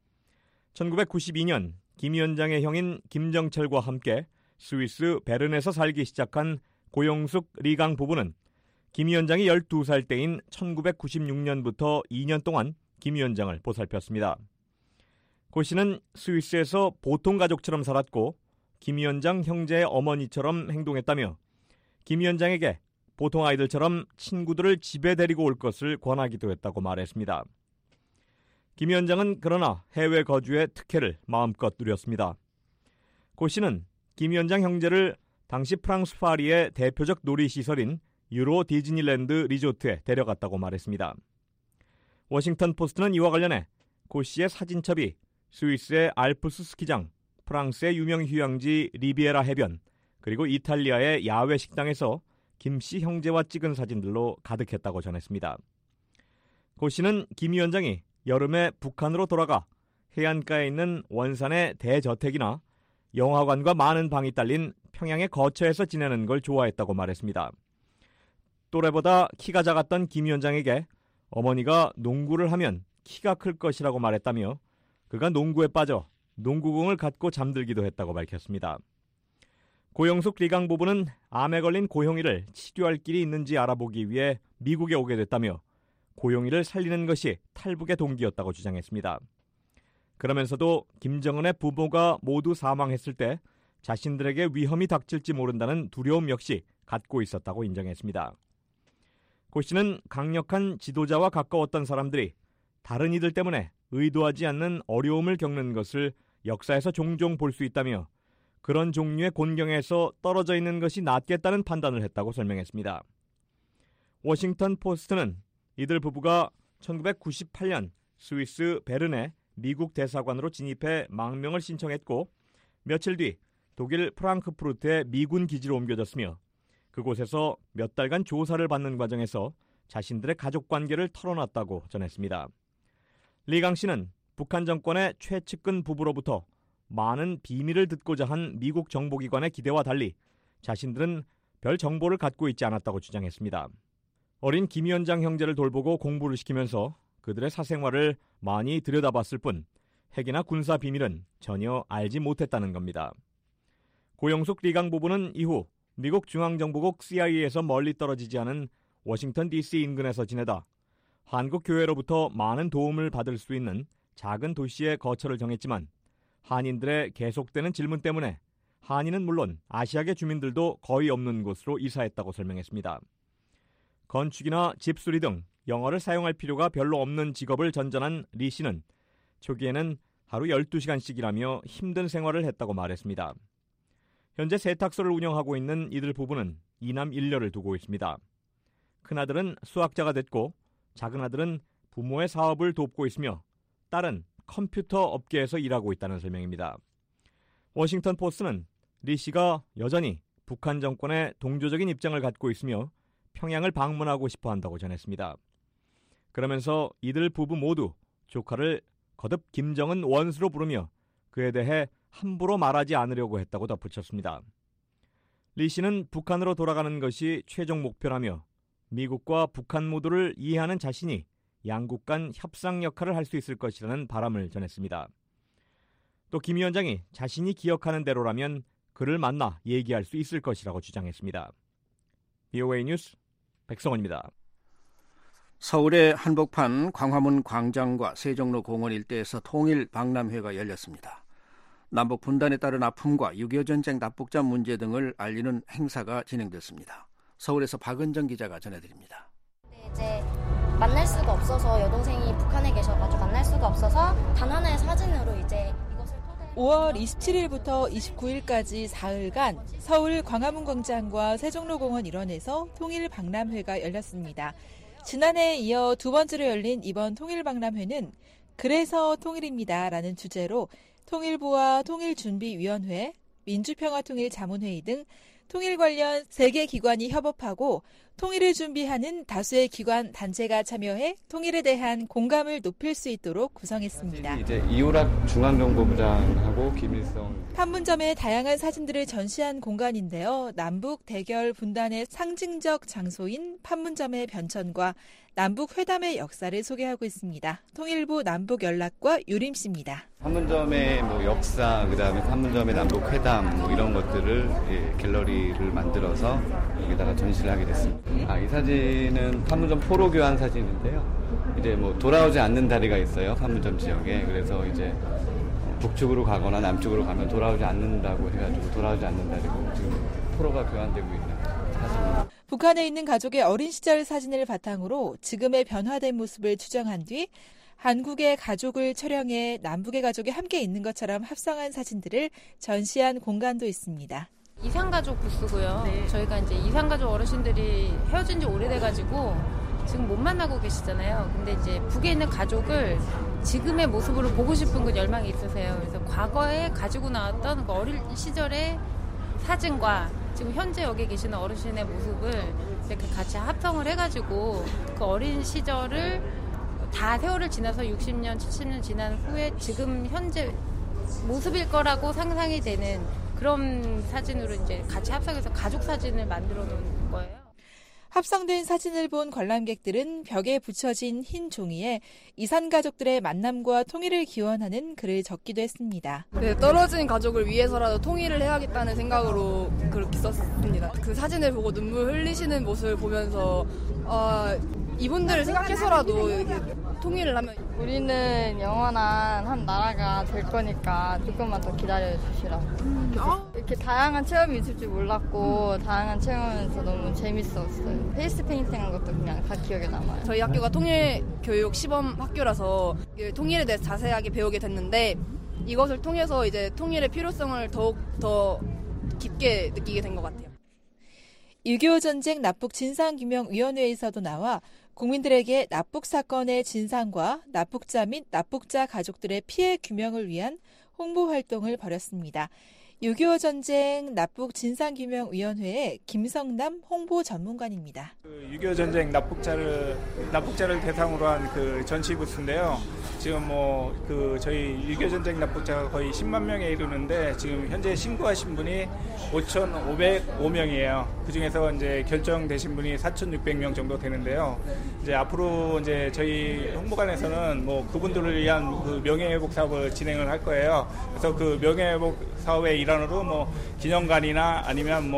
1992년 김 위원장의 형인 김정철과 함께 스위스 베른에서 살기 시작한 고영숙 리강 부부는 김 위원장이 12살 때인 1996년부터 2년 동안 김 위원장을 보살폈습니다. 고 씨는 스위스에서 보통 가족처럼 살았고 김 위원장 형제의 어머니처럼 행동했다며 김 위원장에게 보통 아이들처럼 친구들을 집에 데리고 올 것을 권하기도 했다고 말했습니다. 김 위원장은 그러나 해외 거주의 특혜를 마음껏 누렸습니다. 고 씨는 김 위원장 형제를 당시 프랑스 파리의 대표적 놀이시설인 유로 디즈니랜드 리조트에 데려갔다고 말했습니다. 워싱턴 포스트는 이와 관련해 고 씨의 사진첩이 스위스의 알프스 스키장, 프랑스의 유명 휴양지 리비에라 해변, 그리고 이탈리아의 야외 식당에서 김 씨 형제와 찍은 사진들로 가득했다고 전했습니다. 고 씨는 김 위원장이 여름에 북한으로 돌아가 해안가에 있는 원산의 대저택이나 영화관과 많은 방이 딸린 평양의 거처에서 지내는 걸 좋아했다고 말했습니다. 또래보다 키가 작았던 김 위원장에게 어머니가 농구를 하면 키가 클 것이라고 말했다며 그가 농구에 빠져 농구공을 갖고 잠들기도 했다고 밝혔습니다. 고영숙 리강 부부는 암에 걸린 고용희를 치료할 길이 있는지 알아보기 위해 미국에 오게 됐다며 고용희를 살리는 것이 탈북의 동기였다고 주장했습니다. 그러면서도 김정은의 부모가 모두 사망했을 때 자신들에게 위험이 닥칠지 모른다는 두려움 역시 갖고 있었다고 인정했습니다. 고 씨는 강력한 지도자와 가까웠던 사람들이 다른 이들 때문에 의도하지 않는 어려움을 겪는 것을 역사에서 종종 볼 수 있다며 그런 종류의 곤경에서 떨어져 있는 것이 낫겠다는 판단을 했다고 설명했습니다. 워싱턴 포스트는 이들 부부가 1998년 스위스 베른에 미국 대사관으로 진입해 망명을 신청했고 며칠 뒤 독일 프랑크푸르트의 미군 기지로 옮겨졌으며 그곳에서 몇 달간 조사를 받는 과정에서 자신들의 가족관계를 털어놨다고 전했습니다. 리강 씨는 북한 정권의 최측근 부부로부터 많은 비밀을 듣고자 한 미국 정보기관의 기대와 달리 자신들은 별 정보를 갖고 있지 않았다고 주장했습니다. 어린 김 위원장 형제를 돌보고 공부를 시키면서 그들의 사생활을 많이 들여다봤을 뿐 핵이나 군사 비밀은 전혀 알지 못했다는 겁니다. 고영숙 리강 부부는 이후 미국 중앙정보국 CIA에서 멀리 떨어지지 않은 워싱턴 DC 인근에서 지내다 한국 교회로부터 많은 도움을 받을 수 있는 작은 도시의 거처를 정했지만 한인들의 계속되는 질문 때문에 한인은 물론 아시아계 주민들도 거의 없는 곳으로 이사했다고 설명했습니다. 건축이나 집수리 등 영어를 사용할 필요가 별로 없는 직업을 전전한 리 씨는 초기에는 하루 12시간씩 일하며 힘든 생활을 했다고 말했습니다. 현재 세탁소를 운영하고 있는 이들 부부는 2남 1녀를 두고 있습니다. 큰아들은 수학자가 됐고 작은 아들은 부모의 사업을 돕고 있으며 딸은 컴퓨터 업계에서 일하고 있다는 설명입니다. 워싱턴 포스트는 리 씨가 여전히 북한 정권에 동조적인 입장을 갖고 있으며 평양을 방문하고 싶어 한다고 전했습니다. 그러면서 이들 부부 모두 조카를 거듭 김정은 원수로 부르며 그에 대해 함부로 말하지 않으려고 했다고 덧붙였습니다. 리 씨는 북한으로 돌아가는 것이 최종 목표라며 미국과 북한 모두를 이해하는 자신이 양국 간 협상 역할을 할 수 있을 것이라는 바람을 전했습니다. 또 김 위원장이 자신이 기억하는 대로라면 그를 만나 얘기할 수 있을 것이라고 주장했습니다. VOA 뉴스 백성원입니다. 서울의 한복판 광화문 광장과 세종로 공원 일대에서 통일 박람회가 열렸습니다. 남북 분단에 따른 아픔과 6.25 전쟁 납북자 문제 등을 알리는 행사가 진행됐습니다. 서울에서 박은정 기자가 전해드립니다. 네, 이제 만날 수가 없어서 여동생이 북한에 계셔가지고 만날 수가 없어서 단 하나의 사진으로 이제 이것을 5월 27일부터 29일까지 사흘간 서울 광화문 광장과 세종로 공원 일원에서 통일 박람회가 열렸습니다. 지난해에 이어 두 번째로 열린 이번 통일 박람회는 그래서 통일입니다라는 주제로 통일부와 통일준비위원회, 민주평화통일자문회의 등 통일 관련 3개 기관이 협업하고 통일을 준비하는 다수의 기관, 단체가 참여해 통일에 대한 공감을 높일 수 있도록 구성했습니다. 이제 이호락 중앙정보부장하고 김일성 판문점의 다양한 사진들을 전시한 공간인데요. 남북 대결 분단의 상징적 장소인 판문점의 변천과 남북 회담의 역사를 소개하고 있습니다. 통일부 남북연락과 유림 씨입니다. 판문점의 역사, 그다음에 판문점의 남북 회담 이런 것들을 갤러리를 만들어서 여기다가 전시를 하게 됐습니다. 이 사진은 판문점 포로 교환 사진인데요. 이제 돌아오지 않는 다리가 있어요. 판문점 지역에. 그래서 이제 북쪽으로 가거나 남쪽으로 가면 돌아오지 않는다고 해가지고 돌아오지 않는 다리고 지금 포로가 교환되고 있는 사진입니다. 북한에 있는 가족의 어린 시절 사진을 바탕으로 지금의 변화된 모습을 추정한 뒤 한국의 가족을 촬영해 남북의 가족이 함께 있는 것처럼 합성한 사진들을 전시한 공간도 있습니다. 이산가족 부스고요. 네. 저희가 이제 이산가족 어르신들이 헤어진 지 오래돼가지고 지금 못 만나고 계시잖아요. 근데 이제 북에 있는 가족을 지금의 모습으로 보고 싶은 그 열망이 있으세요. 그래서 과거에 가지고 나왔던 그 어린 시절의 사진과 지금 현재 여기 계시는 어르신의 모습을 이렇게 같이 합성을 해가지고 그 어린 시절을 다 세월을 지나서 60년, 70년 지난 후에 지금 현재 모습일 거라고 상상이 되는 그런 사진으로 이제 같이 합성해서 가족 사진을 만들어 놓은 거예요. 합성된 사진을 본 관람객들은 벽에 붙여진 흰 종이에 이산 가족들의 만남과 통일을 기원하는 글을 적기도 했습니다. 네, 떨어진 가족을 위해서라도 통일을 해야겠다는 생각으로 그렇게 썼습니다. 그 사진을 보고 눈물 흘리시는 모습을 보면서 이분들을 생각해서라도 통일을 하면 우리는 영원한 한 나라가 될 거니까 조금만 더 기다려주시라고. 이렇게 다양한 체험이 있을 줄 몰랐고 다양한 체험하면서 너무 재밌었어요. 페이스 페인팅 한 것도 그냥 다 기억에 남아요. 저희 학교가 통일교육 시범 학교라서 통일에 대해서 자세하게 배우게 됐는데 이것을 통해서 이제 통일의 필요성을 더욱 더 깊게 느끼게 된 것 같아요. 6.25 전쟁 납북 진상규명위원회에서도 나와 국민들에게 납북 사건의 진상과 납북자 및 납북자 가족들의 피해 규명을 위한 홍보 활동을 벌였습니다. 6.25 전쟁 납북 진상규명위원회의 김성남 홍보 전문관입니다. 6.25 전쟁 납북자를 대상으로 한 그 전시 부스인데요. 지금 저희 6.25 전쟁 납북자가 거의 10만 명에 이르는데 지금 현재 신고하신 분이 5,505명이에요. 그 중에서 이제 결정되신 분이 4,600명 정도 되는데요. 이제 앞으로 이제 저희 홍보관에서는 그분들을 위한 그 명예회복 사업을 진행을 할 거예요. 그래서 그 명예회복 사업의 일환으로 기념관이나 아니면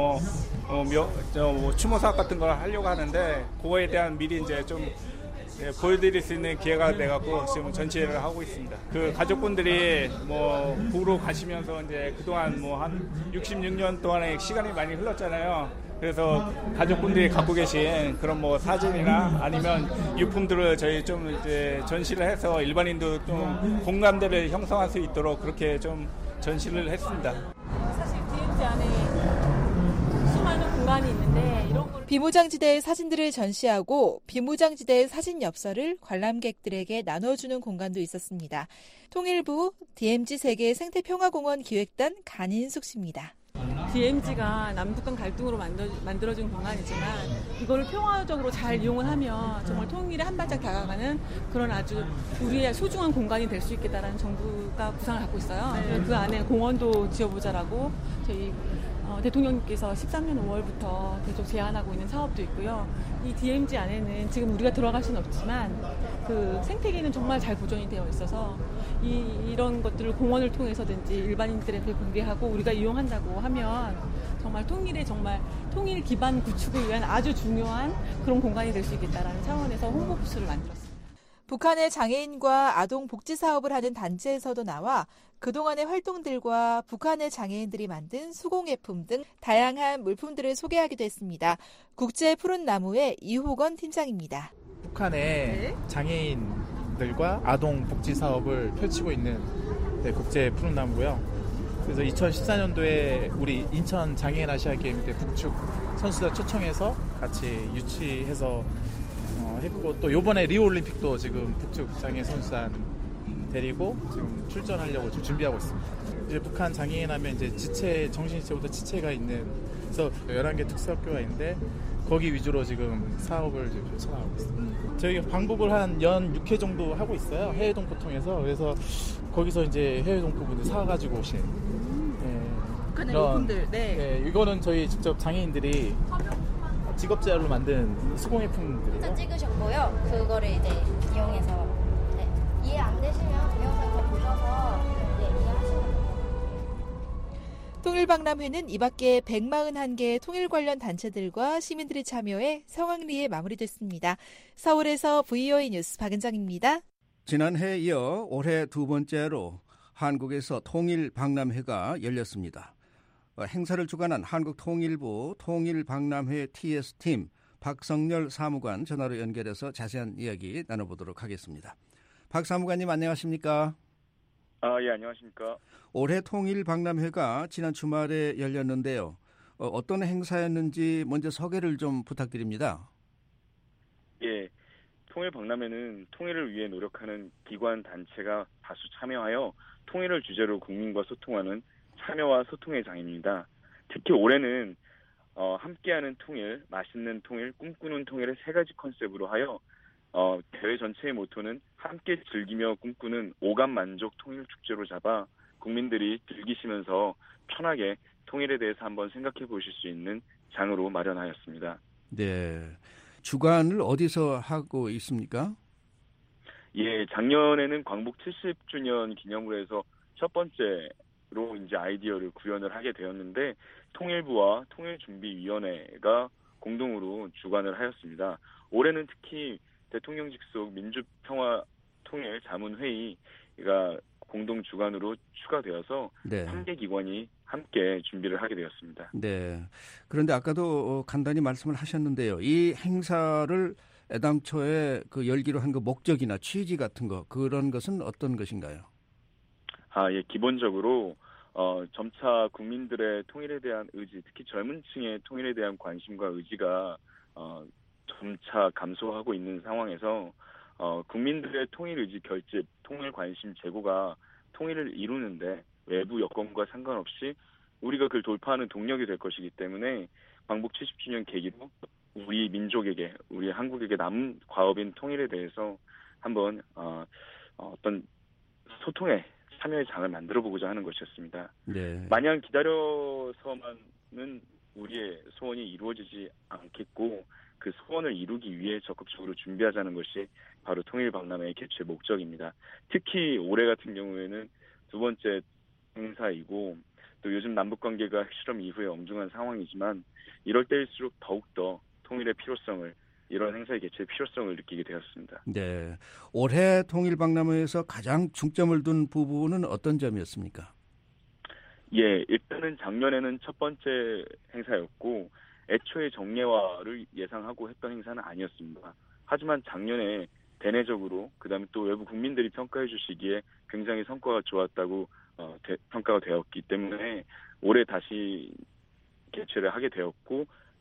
추모 사업 같은 걸 하려고 하는데 그거에 대한 미리 이제 좀 보여드릴 수 있는 기회가 돼갖고 지금 전시회를 하고 있습니다. 그 가족분들이 북으로 가시면서 이제 그동안 한 66년 동안의 시간이 많이 흘렀잖아요. 그래서 가족분들이 갖고 계신 그런 사진이나 아니면 유품들을 저희 좀 이제 전시를 해서 일반인도 좀 공감대를 형성할 수 있도록 그렇게 좀 전시를 했습니다. 사실 DMZ 안에 수많은 공간이 있는데 이런 걸 비무장지대의 사진들을 전시하고 비무장지대의 사진 엽서를 관람객들에게 나눠주는 공간도 있었습니다. 통일부 DMZ 세계 생태평화공원 기획단 간인숙 씨입니다. DMZ가 남북간 갈등으로 만들어진 공간이지만 이거를 평화적으로 잘 이용을 하면 정말 통일에 한 발짝 다가가는 그런 아주 우리의 소중한 공간이 될 수 있겠다라는 정부가 구상을 갖고 있어요. 그 안에 공원도 지어보자라고 저희 대통령님께서 13년 5월부터 계속 제안하고 있는 사업도 있고요. 이 DMZ 안에는 지금 우리가 들어갈 수는 없지만 그 생태계는 정말 잘 보존이 되어 있어서 이런 것들을 공원을 통해서든지 일반인들에게 공개하고 우리가 이용한다고 하면 정말 통일 기반 구축을 위한 아주 중요한 그런 공간이 될 수 있겠다라는 차원에서 홍보 부스를 만들었습니다. 북한의 장애인과 아동 복지 사업을 하는 단체에서도 나와 그동안의 활동들과 북한의 장애인들이 만든 수공예품 등 다양한 물품들을 소개하기도 했습니다. 국제 푸른 나무의 이호건 팀장입니다. 북한의 장애인들과 아동 복지 사업을 펼치고 있는 국제 푸른 나무고요. 그래서 2014년도에 우리 인천 장애인 아시아 게임 때 북측 선수들 초청해서 같이 유치해서 했고, 또 요번에 리오 올림픽도 지금 북측 장애 선수단 데리고 지금 출전하려고 지금 준비하고 있습니다. 이제 북한 장애인 하면 이제 지체, 정신지체보다 지체가 있는, 그래서 11개 특수학교가 있는데 거기 위주로 지금 사업을 지금 펼쳐나가고 있습니다. 저희 방북을 한 연 6회 정도 하고 있어요. 해외 동포 통해서. 그래서 거기서 이제 해외 동포분들 사가지고 오신 북한의 용품들. 네, 이거는 저희 직접 장애인들이 직업재활로 만든 수공예품들이에요. 찍으셨고요. 그거를 이제 이용해서 이해 안 되시면 동영상 보셔서 이해하시면 돼요. 통일박람회는 이 밖에 141개의 통일 관련 단체들과 시민들이 참여해 성황리에 마무리됐습니다. 서울에서 VOA 뉴스 박은정입니다. 지난해에 이어 올해 두 번째로 한국에서 통일박람회가 열렸습니다. 행사를 주관한 한국통일부 통일박람회 TS팀 박성열 사무관 전화로 연결해서 자세한 이야기 나눠보도록 하겠습니다. 박 사무관님 안녕하십니까? 예, 안녕하십니까? 올해 통일박람회가 지난 주말에 열렸는데요. 어떤 행사였는지 먼저 소개를 좀 부탁드립니다. 예, 통일박람회는 통일을 위해 노력하는 기관 단체가 다수 참여하여 통일을 주제로 국민과 소통하는 참여와 소통의 장입니다. 특히 올해는 함께하는 통일, 맛있는 통일, 꿈꾸는 통일의 세 가지 컨셉으로 하여 대회 전체의 모토는 함께 즐기며 꿈꾸는 오감 만족 통일 축제로 잡아 국민들이 즐기시면서 편하게 통일에 대해서 한번 생각해 보실 수 있는 장으로 마련하였습니다. 네, 주관을 어디서 하고 있습니까? 예, 작년에는 광복 70주년 기념으로 해서 첫 번째로 이제 아이디어를 구현을 하게 되었는데 통일부와 통일준비위원회가 공동으로 주관을 하였습니다. 올해는 특히 대통령 직속 민주평화통일자문회의가 공동 주관으로 추가되어서 네. 3개 기관이 함께 준비를 하게 되었습니다. 네. 그런데 아까도 간단히 말씀을 하셨는데요. 이 행사를 애당초에 그 열기로 한 그 목적이나 취지 같은 거 그런 것은 어떤 것인가요? 예, 기본적으로 점차 국민들의 통일에 대한 의지, 특히 젊은 층의 통일에 대한 관심과 의지가 점차 감소하고 있는 상황에서 국민들의 통일 의지 결집, 통일 관심 제고가 통일을 이루는데 외부 여건과 상관없이 우리가 그걸 돌파하는 동력이 될 것이기 때문에 광복 70주년 계기로 우리 민족에게, 우리 한국에게 남은 과업인 통일에 대해서 한번 어떤 소통의 참여의 장을 만들어보고자 하는 것이었습니다. 네. 마냥 기다려서만은 우리의 소원이 이루어지지 않겠고 그 소원을 이루기 위해 적극적으로 준비하자는 것이 바로 통일박람회의 개최 목적입니다. 특히 올해 같은 경우에는 두 번째 행사이고 또 요즘 남북관계가 핵실험 이후에 엄중한 상황이지만 이럴 때일수록 더욱더 통일의 필요성을, 이런 행사의 개최의 필요성을 느끼게 되었습니다. 네, 올해 통일박람회에서 가장 중점을 둔 부분은 어떤 점이었습니까? 예, 일단은 작년에는 첫 번째 행사였고 애초에 정례화를 예상하고 했던 행사는 아니었습니다. 하지만 작년에 대내적으로 그다음에 또 외부 국민들이 평가해 주시기에 굉장히 성과가 좋았다고 평가가 되었기 때문에 올해 다시 개최를 하게 되었고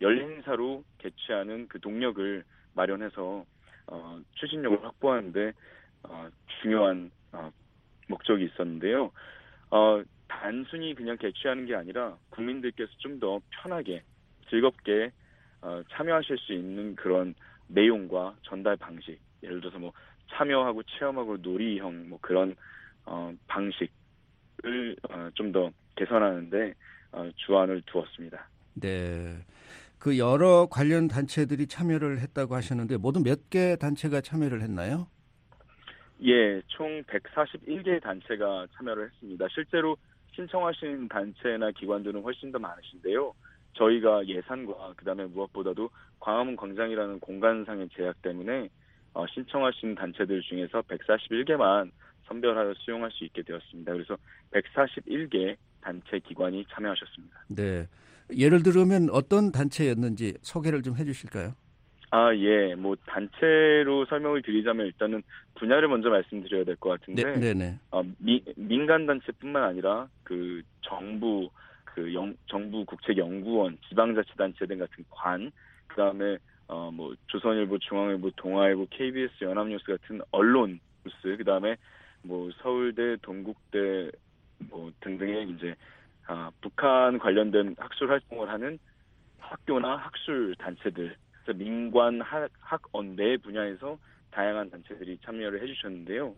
열린 행사로 개최하는 그 동력을 마련해서 추진력을 확보하는데 중요한 목적이 있었는데요. 단순히 그냥 개최하는 게 아니라 국민들께서 좀 더 편하게 즐겁게 참여하실 수 있는 그런 내용과 전달 방식, 예를 들어서 뭐 참여하고 체험하고 놀이형 뭐 그런 방식을 좀 더 개선하는데 주안을 두었습니다. 네. 그 여러 관련 단체들이 참여를 했다고 하셨는데 모두 몇 개 단체가 참여를 했나요? 예, 총 141개 단체가 참여를 했습니다. 실제로 신청하신 단체나 기관들은 훨씬 더 많으신데요. 저희가 예산과 그다음에 무엇보다도 광화문 광장이라는 공간상의 제약 때문에 신청하신 단체들 중에서 141개만 선별하여 수용할 수 있게 되었습니다. 그래서 141개 단체 기관이 참여하셨습니다. 네. 예를 들면 어떤 단체였는지 소개를 좀 해주실까요? 예. 뭐 단체로 설명을 드리자면 일단은 분야를 먼저 말씀드려야 될 것 같은데, 네네. 민간 단체뿐만 아니라 그 정부 정부 국책연구원, 지방자치단체 등 같은 관, 그다음에 뭐 조선일보, 중앙일보, 동아일보, KBS, 연합뉴스 같은 언론 뉴스, 그다음에 뭐 서울대, 동국대 뭐 등등의 이제 북한 관련된 학술 활동을 하는 학교나 학술 단체들, 그래서 민관 학언 내 분야에서 다양한 단체들이 참여를 해주셨는데요.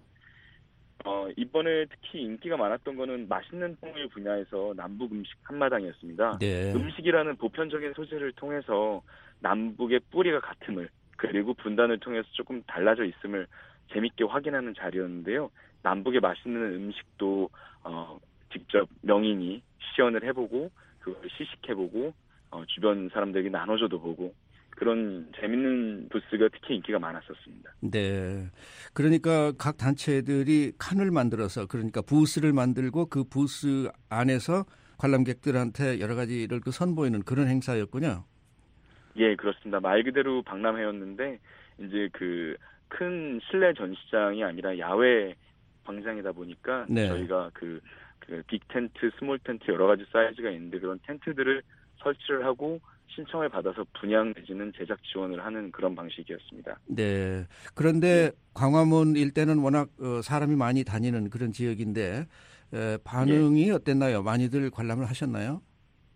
이번에 특히 인기가 많았던 거는 맛있는 통일 분야에서 남북 음식 한마당이었습니다. 네. 음식이라는 보편적인 소재를 통해서 남북의 뿌리가 같음을, 그리고 분단을 통해서 조금 달라져 있음을 재밌게 확인하는 자리였는데요. 남북의 맛있는 음식도 직접 명인이 시연을 해보고 그걸 시식해보고 주변 사람들에게 나눠줘도 보고, 그런 재밌는 부스가 특히 인기가 많았었습니다. 네. 그러니까 각 단체들이 칸을 만들어서, 그러니까 부스를 만들고 그 부스 안에서 관람객들한테 여러 가지를 선보이는 그런 행사였군요. 예, 그렇습니다. 말 그대로 박람회였는데 이제 그 큰 실내 전시장이 아니라 야외 광장이다 보니까 네. 저희가 그 빅 텐트, 스몰 텐트 여러 가지 사이즈가 있는데 그런 텐트들을 설치를 하고 신청을 받아서 분양 내지는 제작 지원을 하는 그런 방식이었습니다. 네. 그런데 광화문 일대는 워낙 사람이 많이 다니는 그런 지역인데 반응이 어땠나요? 많이들 관람을 하셨나요?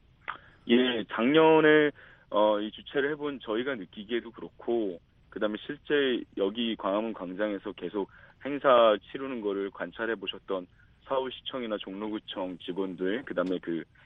예, 작년에 이 주최를 해본 저희가 느끼기에도 그렇고, 그다음에 실제 여기 광화문 광장에서 계속 행사 치르는 거를 관찰해 보셨던 서울시청이나 종로구청 직원들, 그다음에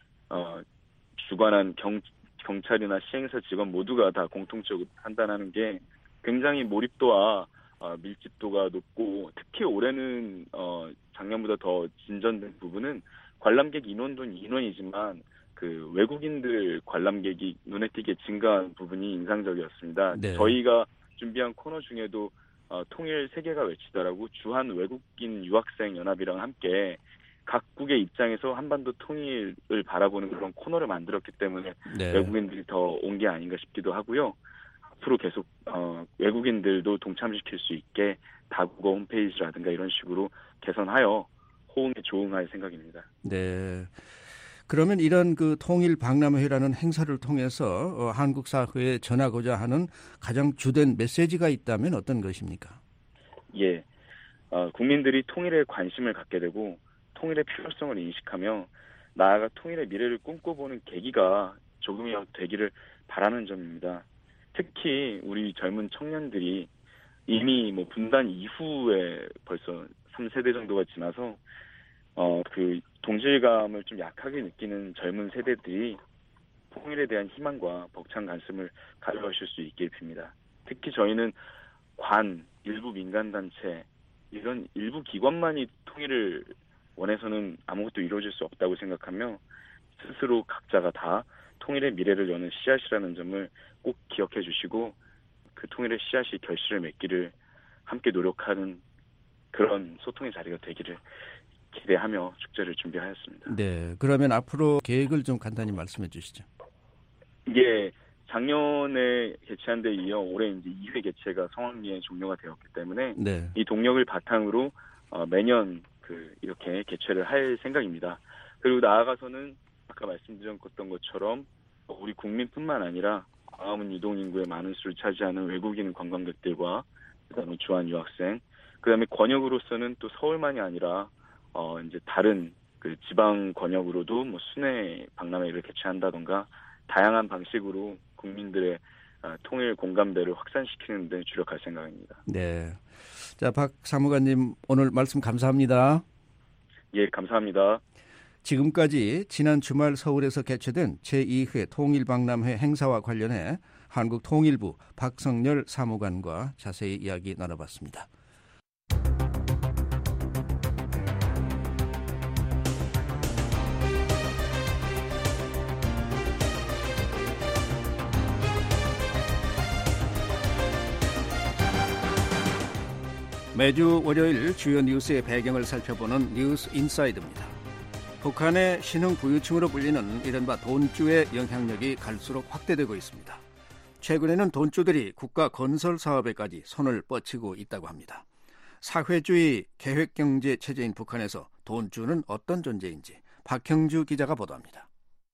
주관한 경찰이나 시행사 직원 모두가 다 공통적으로 판단하는 게 굉장히 몰입도와 밀집도가 높고, 특히 올해는 작년보다 더 진전된 부분은 관람객 인원도 인원이지만 그 외국인들 관람객이 눈에 띄게 증가한 부분이 인상적이었습니다. 네. 저희가 준비한 코너 중에도 통일 세계가 외치다라고 주한 외국인 유학생 연합이랑 함께 각국의 입장에서 한반도 통일을 바라보는 그런 코너를 만들었기 때문에 네. 외국인들이 더 온 게 아닌가 싶기도 하고요. 앞으로 계속 외국인들도 동참시킬 수 있게 다국어 홈페이지라든가 이런 식으로 개선하여 호응에 조응할 생각입니다. 네. 그러면 이런 그 통일 박람회라는 행사를 통해서 한국 사회에 전하고자 하는 가장 주된 메시지가 있다면 어떤 것입니까? 예, 국민들이 통일에 관심을 갖게 되고 통일의 필요성을 인식하며 나아가 통일의 미래를 꿈꿔보는 계기가 조금이라도 되기를 바라는 점입니다. 특히 우리 젊은 청년들이 이미 뭐 분단 이후에 벌써 3세대 정도가 지나서 그 동질감을 좀 약하게 느끼는 젊은 세대들이 통일에 대한 희망과 벅찬 관심을 가져가실 수 있게 빕니다. 특히 저희는 일부 민간단체, 이런 일부 기관만이 통일을 원해서는 아무것도 이루어질 수 없다고 생각하며 스스로 각자가 다 통일의 미래를 여는 씨앗이라는 점을 꼭 기억해 주시고 그 통일의 씨앗이 결실을 맺기를 함께 노력하는 그런 소통의 자리가 되기를 기대하며 축제를 준비하였습니다. 네, 그러면 앞으로 계획을 좀 간단히 말씀해 주시죠. 예, 작년에 개최한 데 이어 올해 이제 2회 개최가 성황리에 종료가 되었기 때문에 네. 이 동력을 바탕으로 매년 이렇게 개최를 할 생각입니다. 그리고 나아가서는 아까 말씀드렸던 것처럼 우리 국민뿐만 아니라 광화문 이동 인구의 많은 수를 차지하는 외국인 관광객들과 그다음에 주한 유학생, 그다음에 권역으로서는 또 서울만이 아니라 이제 다른 그 지방 권역으로도 뭐 순회 박람회를 개최한다던가 다양한 방식으로 국민들의 통일 공감대를 확산시키는 데 주력할 생각입니다. 네. 자, 박 사무관님 오늘 말씀 감사합니다. 예, 감사합니다. 지금까지 지난 주말 서울에서 개최된 제2회 통일박람회 행사와 관련해 한국통일부 박성렬 사무관과 자세히 이야기 나눠봤습니다. 매주 월요일 주요 뉴스의 배경을 살펴보는 뉴스 인사이드입니다. 북한의 신흥 부유층으로 불리는 이른바 돈주의 영향력이 갈수록 확대되고 있습니다. 최근에는 돈주들이 국가 건설 사업에까지 손을 뻗치고 있다고 합니다. 사회주의 계획경제 체제인 북한에서 돈주는 어떤 존재인지 박형주 기자가 보도합니다.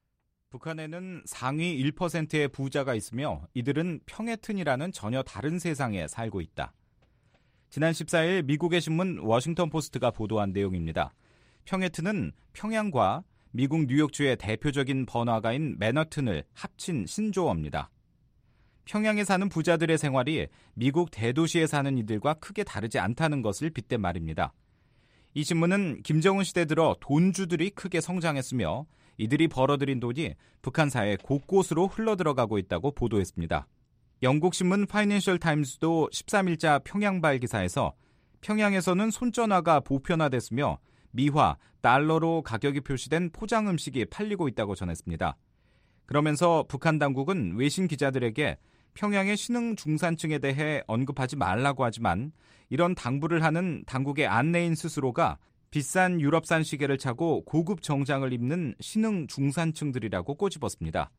북한에는 상위 1%의 부자가 있으며 이들은 평해튼이라는 전혀 다른 세상에 살고 있다. 지난 14일 미국의 신문 워싱턴 포스트가 보도한 내용입니다. 평해튼은 평양과 미국 뉴욕주의 대표적인 번화가인 맨하튼을 합친 신조어입니다. 평양에 사는 부자들의 생활이 미국 대도시에 사는 이들과 크게 다르지 않다는 것을 빗댄 말입니다. 이 신문은 김정은 시대 들어 돈주들이 크게 성장했으며 이들이 벌어들인 돈이 북한 사회 곳곳으로 흘러들어가고 있다고 보도했습니다. 영국 신문 파이낸셜 타임스도 13일자 평양발 기사에서 평양에서는 손전화가 보편화됐으며 미화, 달러로 가격이 표시된 포장 음식이 팔리고 있다고 전했습니다. 그러면서 북한 당국은 외신 기자들에게 평양의 신흥 중산층에 대해 언급하지 말라고 하지만 이런 당부를 하는 당국의 안내인 스스로가 비싼 유럽산 시계를 차고 고급 정장을 입는 신흥 중산층들이라고 꼬집었습니다.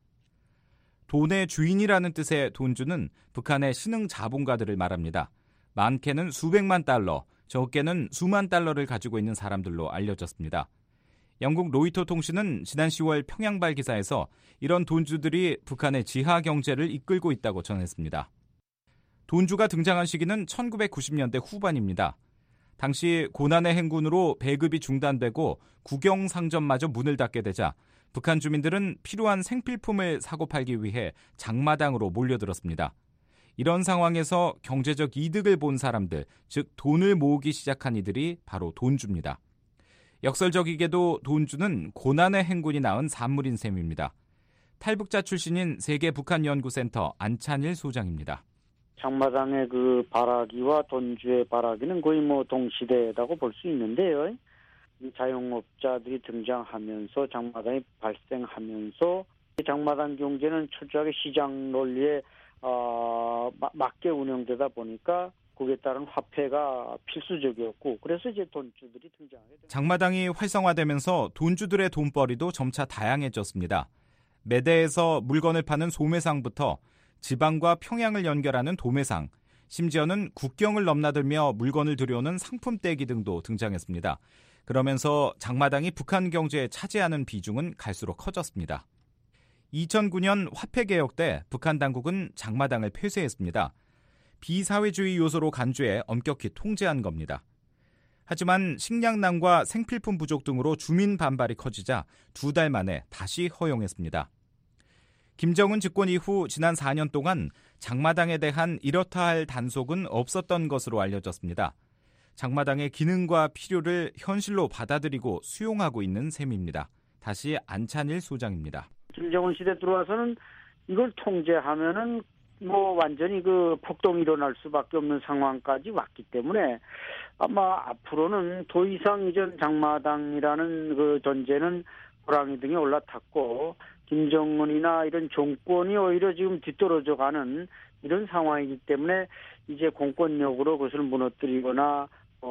돈의 주인이라는 뜻의 돈주는 북한의 신흥 자본가들을 말합니다. 많게는 수백만 달러, 적게는 수만 달러를 가지고 있는 사람들로 알려졌습니다. 영국 로이터 통신은 지난 10월 평양발 기사에서 이런 돈주들이 북한의 지하 경제를 이끌고 있다고 전했습니다. 돈주가 등장한 시기는 1990년대 후반입니다. 당시 고난의 행군으로 배급이 중단되고 국영상점마저 문을 닫게 되자 북한 주민들은 필요한 생필품을 사고 팔기 위해 장마당으로 몰려들었습니다. 이런 상황에서 경제적 이득을 본 사람들, 즉 돈을 모으기 시작한 이들이 바로 돈주입니다. 역설적이게도 돈주는 고난의 행군이 낳은 산물인 셈입니다. 탈북자 출신인 세계북한연구센터 안찬일 소장입니다. 장마당의 그 바라기와 돈주의 바라기는 거의 동시대라고 볼 수 있는데요. 이 자영업자들이 등장하면서 장마당이 발생하면서 장마당 경제는 철저하게 시장 논리에 맞게 운영되다 보니까 거기에 따른 화폐가 필수적이었고 그래서 이제 돈주들이 등장하게 됩니다. 장마당이 활성화되면서 돈주들의 돈벌이도 점차 다양해졌습니다. 매대에서 물건을 파는 소매상부터 지방과 평양을 연결하는 도매상, 심지어는 국경을 넘나들며 물건을 들여오는 상품떼기 등도 등장했습니다. 그러면서 장마당이 북한 경제에 차지하는 비중은 갈수록 커졌습니다. 2009년 화폐개혁 때 북한 당국은 장마당을 폐쇄했습니다. 비사회주의 요소로 간주해 엄격히 통제한 겁니다. 하지만 식량난과 생필품 부족 등으로 주민 반발이 커지자 2달 만에 다시 허용했습니다. 김정은 집권 이후 지난 4년 동안 장마당에 대한 이렇다 할 단속은 없었던 것으로 알려졌습니다. 장마당의 기능과 필요를 현실로 받아들이고 수용하고 있는 셈입니다. 다시 안찬일 소장입니다. 김정은 시대 들어와서는 이걸 통제하면은 완전히 그 폭동이 일어날 수밖에 없는 상황까지 왔기 때문에 아마 앞으로는 더 이상 이전 장마당이라는 그 존재는 호랑이 등에 올라탔고 김정은이나 이런 정권이 오히려 지금 뒤떨어져 가는 이런 상황이기 때문에 이제 공권력으로 그것을 무너뜨리거나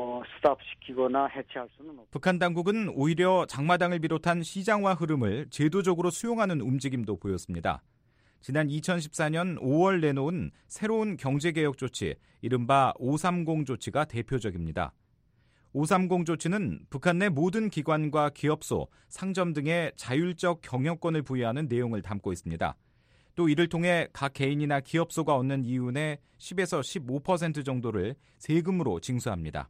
스탑시키거나 해체할 수는 없습니다. 북한 당국은 오히려 장마당을 비롯한 시장화 흐름을 제도적으로 수용하는 움직임도 보였습니다. 지난 2014년 5월 내놓은 새로운 경제개혁 조치, 이른바 530 조치가 대표적입니다. 530 조치는 북한 내 모든 기관과 기업소, 상점 등의 자율적 경영권을 부여하는 내용을 담고 있습니다. 또 이를 통해 각 개인이나 기업소가 얻는 이윤의 10에서 15% 정도를 세금으로 징수합니다.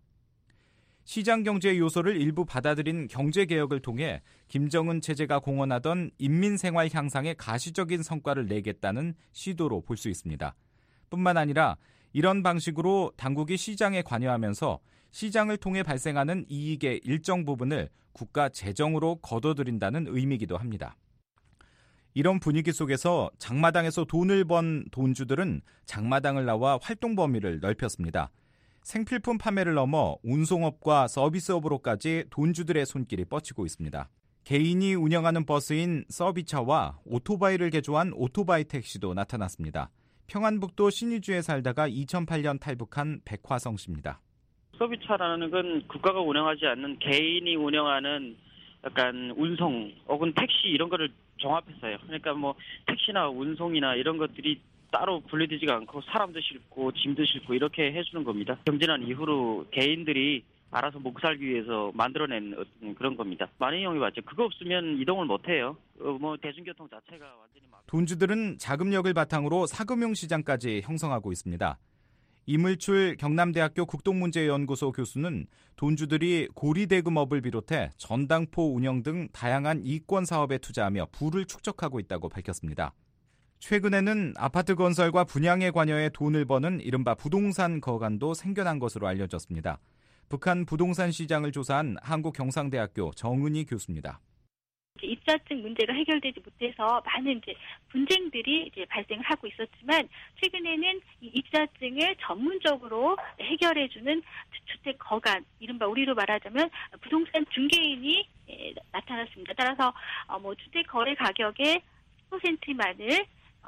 시장경제 요소를 일부 받아들인 경제개혁을 통해 김정은 체제가 공언하던 인민생활 향상에 가시적인 성과를 내겠다는 시도로 볼 수 있습니다. 뿐만 아니라 이런 방식으로 당국이 시장에 관여하면서 시장을 통해 발생하는 이익의 일정 부분을 국가 재정으로 거둬들인다는 의미이기도 합니다. 이런 분위기 속에서 장마당에서 돈을 번 돈주들은 장마당을 나와 활동 범위를 넓혔습니다. 생필품 판매를 넘어 운송업과 서비스업으로까지 돈주들의 손길이 뻗치고 있습니다. 개인이 운영하는 버스인 서비차와 오토바이를 개조한 오토바이 택시도 나타났습니다. 평안북도 신의주에 살다가 2008년 탈북한 백화성 씨입니다. 서비스차라는 건 국가가 운영하지 않는 개인이 운영하는 약간 운송 혹은 택시 이런 거를 종합했어요. 그러니까 뭐 택시나 운송이나 이런 것들이 따로 분리되지가 않고 사람도 싣고 짐도 싣고 이렇게 해주는 겁니다. 경제난 이후로 개인들이 알아서 먹고 살기 위해서 만들어낸 어떤 그런 겁니다. 많은 이용이 맞죠. 그거 없으면 이동을 못해요. 대중교통 자체가 완전히 돈주들은 자금력을 바탕으로 사금융 시장까지 형성하고 있습니다. 이물출 경남대학교 국동문제연구소 교수는 돈주들이 고리대금업을 비롯해 전당포 운영 등 다양한 이권 사업에 투자하며 부를 축적하고 있다고 밝혔습니다. 최근에는 아파트 건설과 분양에 관여해 돈을 버는 이른바 부동산 거간도 생겨난 것으로 알려졌습니다. 북한 부동산 시장을 조사한 한국경상대학교 정은희 교수입니다. 입자증 문제가 해결되지 못해서 많은 분쟁들이 발생하고 있었지만 최근에는 이 입자증을 전문적으로 해결해주는 주택 거간, 이른바 우리로 말하자면 부동산 중개인이 나타났습니다. 따라서 주택 거래 가격의 10%만을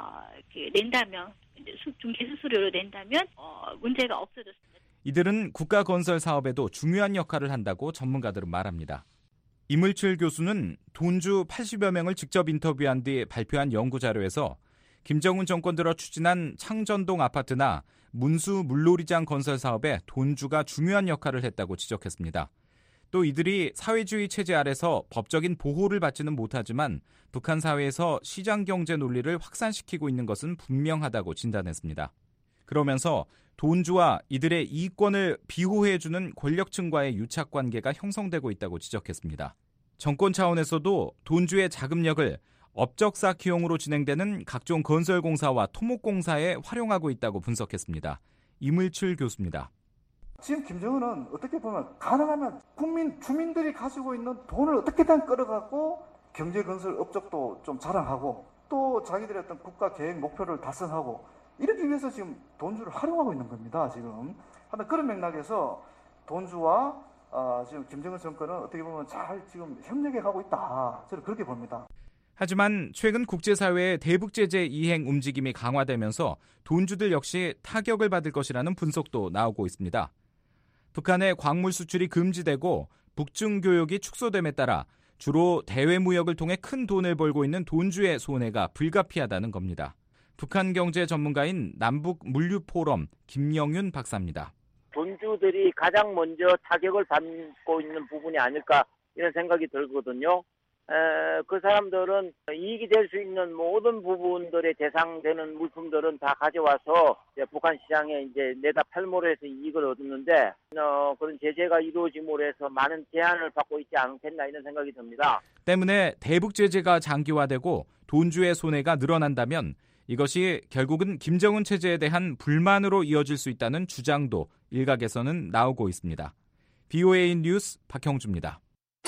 낸다면, 중개 수수료로 낸다면 문제가 없어졌습니다. 이들은 국가 건설 사업에도 중요한 역할을 한다고 전문가들은 말합니다. 이물출 교수는 돈주 80여 명을 직접 인터뷰한 뒤 발표한 연구자료에서 김정은 정권 들어 추진한 창전동 아파트나 문수 물놀이장 건설 사업에 돈주가 중요한 역할을 했다고 지적했습니다. 또 이들이 사회주의 체제 아래서 법적인 보호를 받지는 못하지만 북한 사회에서 시장경제 논리를 확산시키고 있는 것은 분명하다고 진단했습니다. 그러면서 돈주와 이들의 이권을 비호해주는 권력층과의 유착관계가 형성되고 있다고 지적했습니다. 정권 차원에서도 돈주의 자금력을 업적 쌓기용으로 진행되는 각종 건설공사와 토목공사에 활용하고 있다고 분석했습니다. 이물출 교수입니다. 지금 김정은은 어떻게 보면 가능하면 주민들이 가지고 있는 돈을 어떻게든 끌어갖고 경제건설 업적도 좀 자랑하고 또 자기들의 어떤 국가 계획 목표를 달성하고 이렇게 위해서 지금 돈주를 활용하고 있는 겁니다. 지금 하여튼 그런 맥락에서 돈주와 지금 김정은 정권은 어떻게 보면 잘 지금 협력해 가고 있다. 저는 그렇게 봅니다. 하지만 최근 국제사회의 대북제재 이행 움직임이 강화되면서 돈주들 역시 타격을 받을 것이라는 분석도 나오고 있습니다. 북한의 광물 수출이 금지되고 북중 교역이 축소됨에 따라 주로 대외 무역을 통해 큰 돈을 벌고 있는 돈주의 손해가 불가피하다는 겁니다. 북한 경제 전문가인 남북 물류포럼 김영윤 박사입니다. 돈주들이 가장 먼저 타격을 받고 있는 부분이 아닐까 이런 생각이 들거든요. 그 사람들은 이익이 될 수 있는 모든 부분들에 대상되는 물품들은 다 가져와서 북한 시장에 이제 내다 팔모로 해서 이익을 얻었는데 그런 제재가 이루어짐으로 해서 많은 제한을 받고 있지 않겠나 이런 생각이 듭니다. 때문에 대북 제재가 장기화되고 돈주의 손해가 늘어난다면 이것이 결국은 김정은 체제에 대한 불만으로 이어질 수 있다는 주장도 일각에서는 나오고 있습니다. BOA 뉴스 박형주입니다.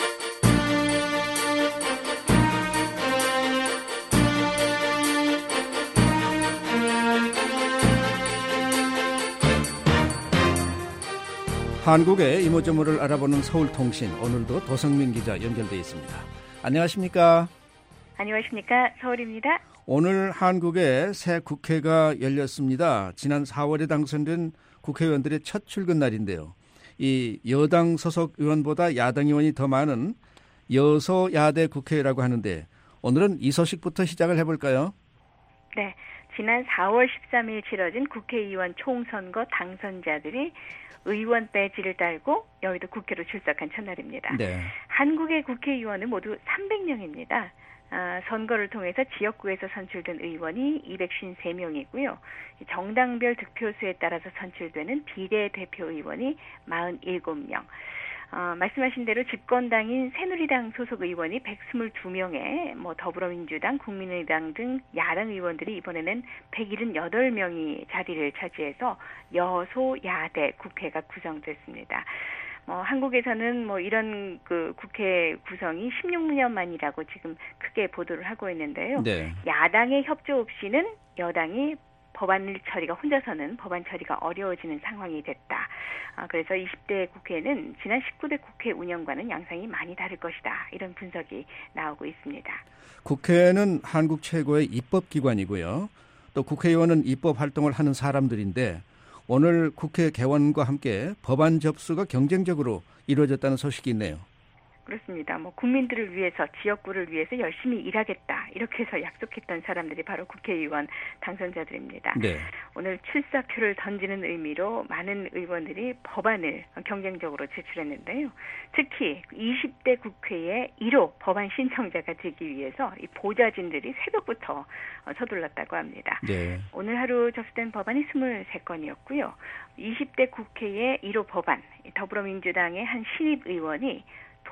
한국의 이모저모를 알아보는 서울통신, 오늘도 도성민 기자 연결돼 있습니다. 안녕하십니까? 안녕하십니까? 서울입니다. 오늘 한국의 새 국회가 열렸습니다. 지난 4월에 당선된 국회의원들의 첫 출근 날인데요. 이 여당 소속 의원보다 야당 의원이 더 많은 여소야대 국회라고 하는데 오늘은 이 소식부터 시작을 해볼까요? 네. 지난 4월 13일 치러진 국회의원 총선거 당선자들이 의원 배지를 달고 여의도 국회로 출석한 첫날입니다. 네. 한국의 국회의원은 모두 300명입니다. 선거를 통해서 지역구에서 선출된 의원이 253명이고요. 정당별 득표수에 따라서 선출되는 비례대표 의원이 47명. 말씀하신 대로 집권당인 새누리당 소속 의원이 122명에 더불어민주당, 국민의당 등 야당 의원들이 이번에는 178명이 자리를 차지해서 여소야대 국회가 구성됐습니다. 한국에서는 이런 그 국회 구성이 16년 만이라고 지금 크게 보도를 하고 있는데요. 네. 야당의 협조 없이는 여당이 법안 처리가 혼자서는 법안 처리가 어려워지는 상황이 됐다. 그래서 20대 국회는 지난 19대 국회 운영과는 양상이 많이 다를 것이다. 이런 분석이 나오고 있습니다. 국회는 한국 최고의 입법기관이고요. 또 국회의원은 입법 활동을 하는 사람들인데 오늘 국회 개원과 함께 법안 접수가 경쟁적으로 이루어졌다는 소식이 있네요. 그렇습니다. 국민들을 위해서, 지역구를 위해서 열심히 일하겠다. 이렇게 해서 약속했던 사람들이 바로 국회의원 당선자들입니다. 네. 오늘 출사표를 던지는 의미로 많은 의원들이 법안을 경쟁적으로 제출했는데요. 특히 20대 국회의 1호 법안 신청자가 되기 위해서 이 보좌진들이 새벽부터 서둘렀다고 합니다. 네. 오늘 하루 접수된 법안이 23건이었고요. 20대 국회의 1호 법안, 더불어민주당의 한 신입 의원이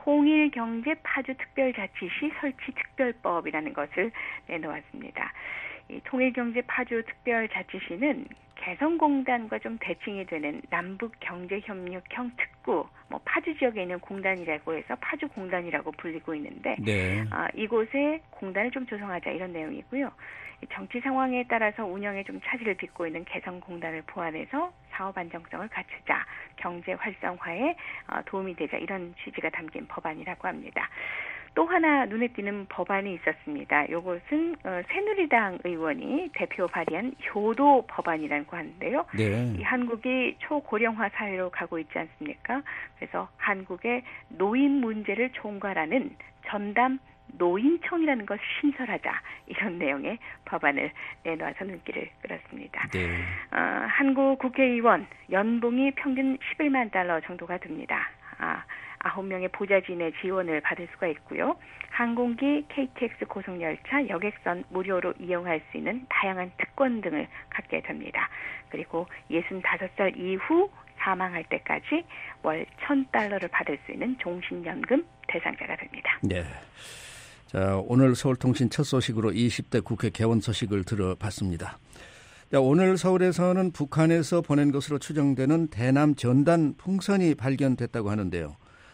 통일경제파주특별자치시 설치특별법이라는 것을 내놓았습니다. 이 통일경제파주특별자치시는 개성공단과 좀 대칭이 되는 남북경제협력형 특구, 파주 지역에 있는 공단이라고 해서 파주공단이라고 불리고 있는데 네. 이곳에 공단을 좀 조성하자 이런 내용이고요. 정치 상황에 따라서 운영에 좀 차질을 빚고 있는 개성공단을 보완해서 사업 안정성을 갖추자, 경제 활성화에 도움이 되자 이런 취지가 담긴 법안이라고 합니다. 또 하나 눈에 띄는 법안이 있었습니다. 이것은 새누리당 의원이 대표 발의한 효도 법안이라고 하는데요. 네. 이 한국이 초고령화 사회로 가고 있지 않습니까? 그래서 한국의 노인 문제를 총괄하는 전담 노인청이라는 것을 신설하자 이런 내용의 법안을 내놓아서 눈길을 끌었습니다. 네. 한국 국회의원 연봉이 평균 11만 달러 정도가 됩니다. 9명의 보좌진의 지원을 받을 수가 있고요. 항공기, KTX 고속열차, 여객선 무료로 이용할 수 있는 다양한 특권 등을 갖게 됩니다. 그리고 65살 이후 사망할 때까지 월 1,000달러를 받을 수 있는 종신연금 대상자가 됩니다. 네. 자, 오늘 서울통신 첫 소식으로 20대 국회 개원 소식을 들어봤습니다. 자, 오늘 서울에서는 북한에서 보낸 것으로 추정되는 대남 전단 풍선이 발견됐다고 하는데요.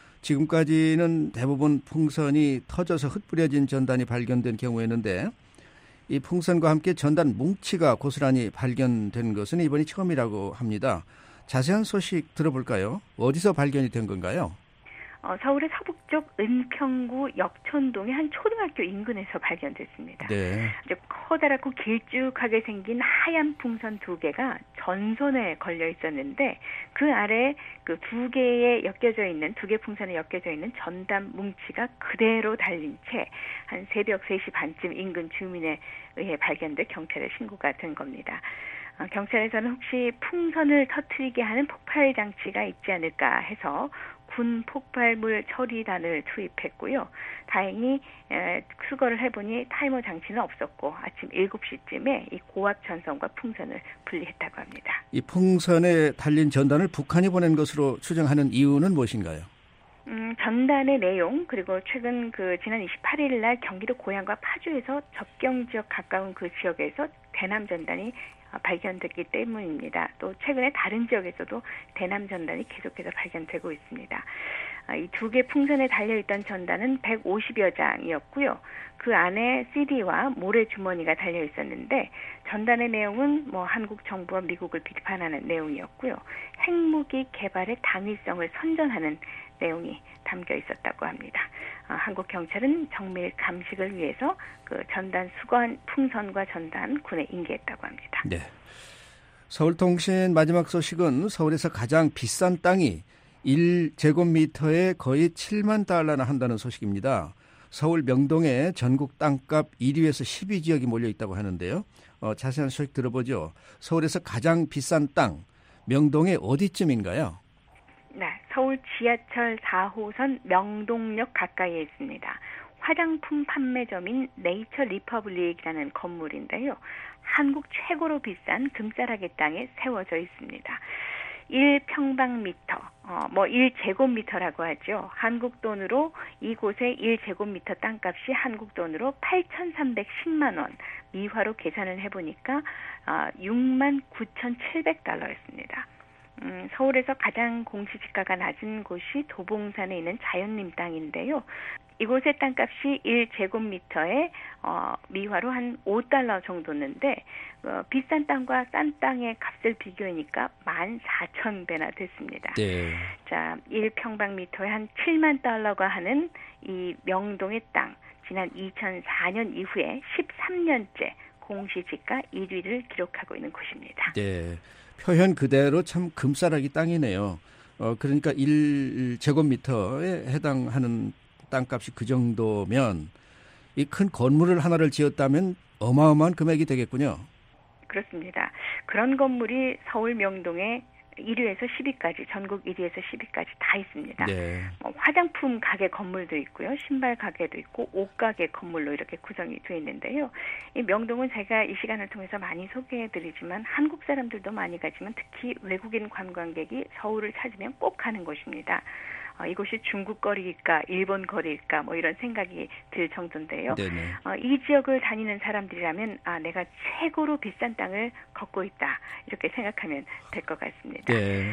지금까지는 대부분 풍선이 터져서 흩뿌려진 전단이 발견된 경우였는데 이 풍선과 함께 전단 뭉치가 고스란히 발견된 것은 이번이 처음이라고 합니다. 자세한 소식 들어볼까요? 어디서 발견이 된 건가요? 서울의 서북쪽 은평구 역촌동의 한 초등학교 인근에서 발견됐습니다. 네. 커다랗고 길쭉하게 생긴 하얀 풍선 2개가 전선에 걸려 있었는데 그 아래 그 2개의 엮여져 있는 2개 풍선에 엮여져 있는 전단 뭉치가 그대로 달린 채 한 새벽 3시 반쯤 인근 주민에 의해 발견돼 경찰에 신고가 된 겁니다. 경찰에서는 혹시 풍선을 터뜨리게 하는 폭발 장치가 있지 않을까 해서 군 폭발물 처리단을 투입했고요. 다행히 수거를 해보니 타이머 장치는 없었고 아침 7시쯤에 이 고압 전선과 풍선을 분리했다고 합니다. 이 풍선에 달린 전단을 북한이 보낸 것으로 추정하는 이유는 무엇인가요? 전단의 내용 그리고 최근 지난 28일 날 경기도 고양과 파주에서 접경 지역 가까운 그 지역에서 대남 전단이 발견됐기 때문입니다. 또 최근에 다른 지역에서도 대남 전단이 계속해서 발견되고 있습니다. 이 2개 풍선에 달려있던 전단은 150여 장이었고요. 그 안에 CD와 모래 주머니가 달려있었는데 전단의 내용은 한국 정부와 미국을 비판하는 내용이었고요. 핵무기 개발의 당위성을 선전하는 내용이 담겨 있었다고 합니다. 한국 경찰은 정밀 감식을 위해서 그 전단 수거한 풍선과 전단 군에 인계했다고 합니다. 네. 서울통신 마지막 소식은 서울에서 가장 비싼 땅이 1제곱미터에 거의 7만 달러나 한다는 소식입니다. 서울 명동에 전국 땅값 1위에서 10위 지역이 몰려 있다고 하는데요. 자세한 소식 들어보죠. 서울에서 가장 비싼 땅, 명동의 어디쯤인가요? 네, 서울 지하철 4호선 명동역 가까이에 있습니다. 화장품 판매점인 네이처 리퍼블릭이라는 건물인데요. 한국 최고로 비싼 금싸라기 땅에 세워져 있습니다. 1평방미터, 1제곱미터라고 하죠. 한국 돈으로 이곳의 1제곱미터 땅값이 한국 돈으로 8,310만 원, 미화로 계산을 해보니까 69,700달러였습니다. 서울에서 가장 공시지가가 낮은 곳이 도봉산에 있는 자연림 땅인데요. 이곳의 땅값이 1제곱미터에 미화로 한 5달러 정도였는데 비싼 땅과 싼 땅의 값을 비교하니까 14,000배나 됐습니다. 네. 자, 1평방미터에 한 7만 달러가 하는 이 명동의 땅, 지난 2004년 이후에 13년째 공시지가 1위를 기록하고 있는 곳입니다. 네. 표현 그대로 참 금싸라기 땅이네요. 그러니까 1제곱미터에 해당하는 땅값이 그 정도면 이 큰 건물을 하나를 지었다면 어마어마한 금액이 되겠군요. 그렇습니다. 그런 건물이 서울 명동에 1위에서 10위까지, 전국 1위에서 10위까지 다 있습니다. 네. 화장품 가게 건물도 있고요. 신발 가게도 있고 옷가게 건물로 이렇게 구성이 되어 있는데요. 이 명동은 제가 이 시간을 통해서 많이 소개해드리지만 한국 사람들도 많이 가지만 특히 외국인 관광객이 서울을 찾으면 꼭 가는 곳입니다. 이곳이 중국 거리일까, 일본 거리일까, 이런 생각이 들 정도인데요. 이 지역을 다니는 사람들이라면, 내가 최고로 비싼 땅을 걷고 있다. 이렇게 생각하면 될 것 같습니다. 네.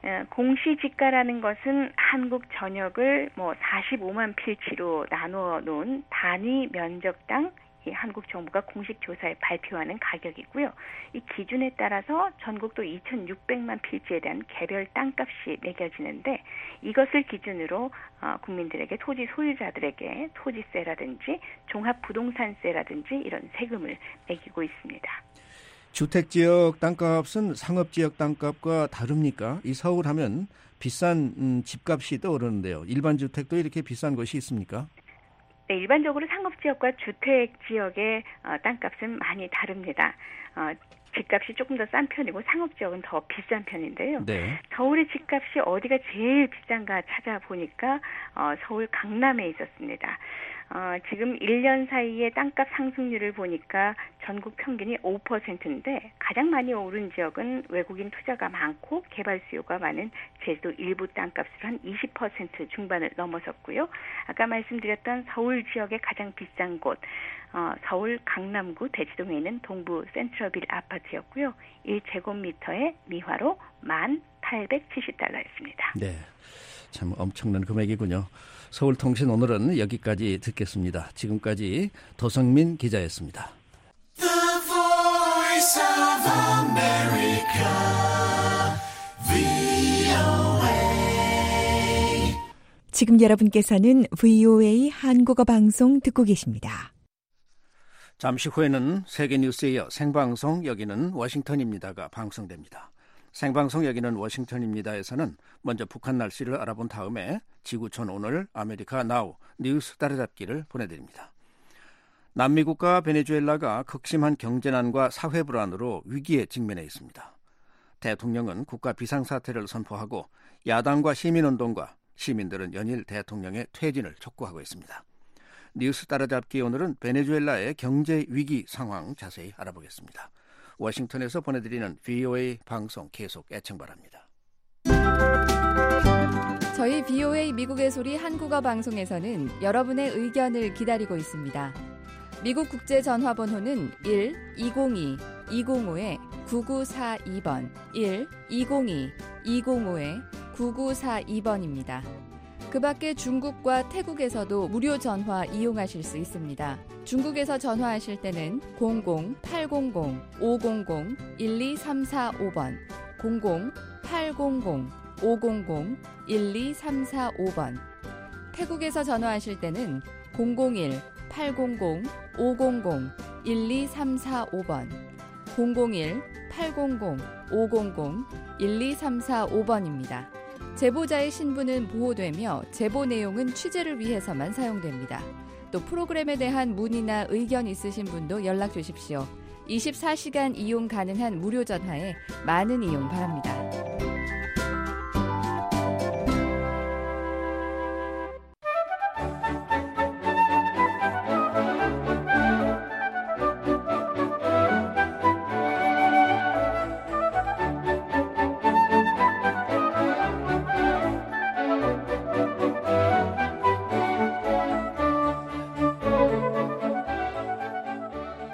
공시지가라는 것은 한국 전역을 45만 필지로 나누어 놓은 단위 면적당 이 한국 정부가 공식 조사에 발표하는 가격이고요. 이 기준에 따라서 전국도 2,600만 필지에 대한 개별 땅값이 매겨지는데 이것을 기준으로 국민들에게 토지 소유자들에게 토지세라든지 종합부동산세라든지 이런 세금을 매기고 있습니다. 주택지역 땅값은 상업지역 땅값과 다릅니까? 이 서울하면 비싼 집값이 떠오르는데요. 일반 주택도 이렇게 비싼 곳이 있습니까? 네, 일반적으로 상업지역과 주택지역의 땅값은 많이 다릅니다. 집값이 조금 더 싼 편이고 상업지역은 더 비싼 편인데요. 네. 서울의 집값이 어디가 제일 비싼가 찾아보니까 서울 강남에 있었습니다. 지금 1년 사이에 땅값 상승률을 보니까 전국 평균이 5%인데 가장 많이 오른 지역은 외국인 투자가 많고 개발 수요가 많은 제주도 일부 땅값으로 한 20% 중반을 넘어섰고요. 아까 말씀드렸던 서울 지역의 가장 비싼 곳 서울 강남구 대치동에 있는 동부 센트럴빌 아파트였고요. 1제곱미터의 미화로 1,870달러였습니다. 네, 참 엄청난 금액이군요. 서울통신 오늘은 여기까지 듣겠습니다. 지금까지 도성민 기자였습니다. The Voice of America, VOA. 지금 여러분께서는 VOA 한국어 방송 듣고 계십니다. 잠시 후에는 세계뉴스에 이어 생방송 여기는 워싱턴입니다가 방송됩니다. 생방송 여기는 워싱턴입니다에서는 먼저 북한 날씨를 알아본 다음에 지구촌 오늘 아메리카 나우 뉴스 따라잡기를 보내드립니다. 남미 국가 베네수엘라가 극심한 경제난과 사회 불안으로 위기에 직면해 있습니다. 대통령은 국가 비상사태를 선포하고 야당과 시민운동가, 시민들은 연일 대통령의 퇴진을 촉구하고 있습니다. 뉴스 따라잡기 오늘은 베네수엘라의 경제 위기 상황 자세히 알아보겠습니다. 워싱턴에서 보내드리는 VOA 방송 계속 애청 바랍니다. 저희 VOA 미국의 소리 한국어 방송에서는 여러분의 의견을 기다리고 있습니다. 미국 국제 전화번호는 1-202-205-9942번 1-202-205-9942번입니다. 그 밖에 중국과 태국에서도 무료 전화 이용하실 수 있습니다. 중국에서 전화하실 때는 00-800-500-12345번 00-800-500-12345번 태국에서 전화하실 때는 001-800-500-12345번 001-800-500-12345번입니다. 제보자의 신분은 보호되며 제보 내용은 취재를 위해서만 사용됩니다. 또 프로그램에 대한 문의나 의견 있으신 분도 연락 주십시오. 24시간 이용 가능한 무료 전화에 많은 이용 바랍니다.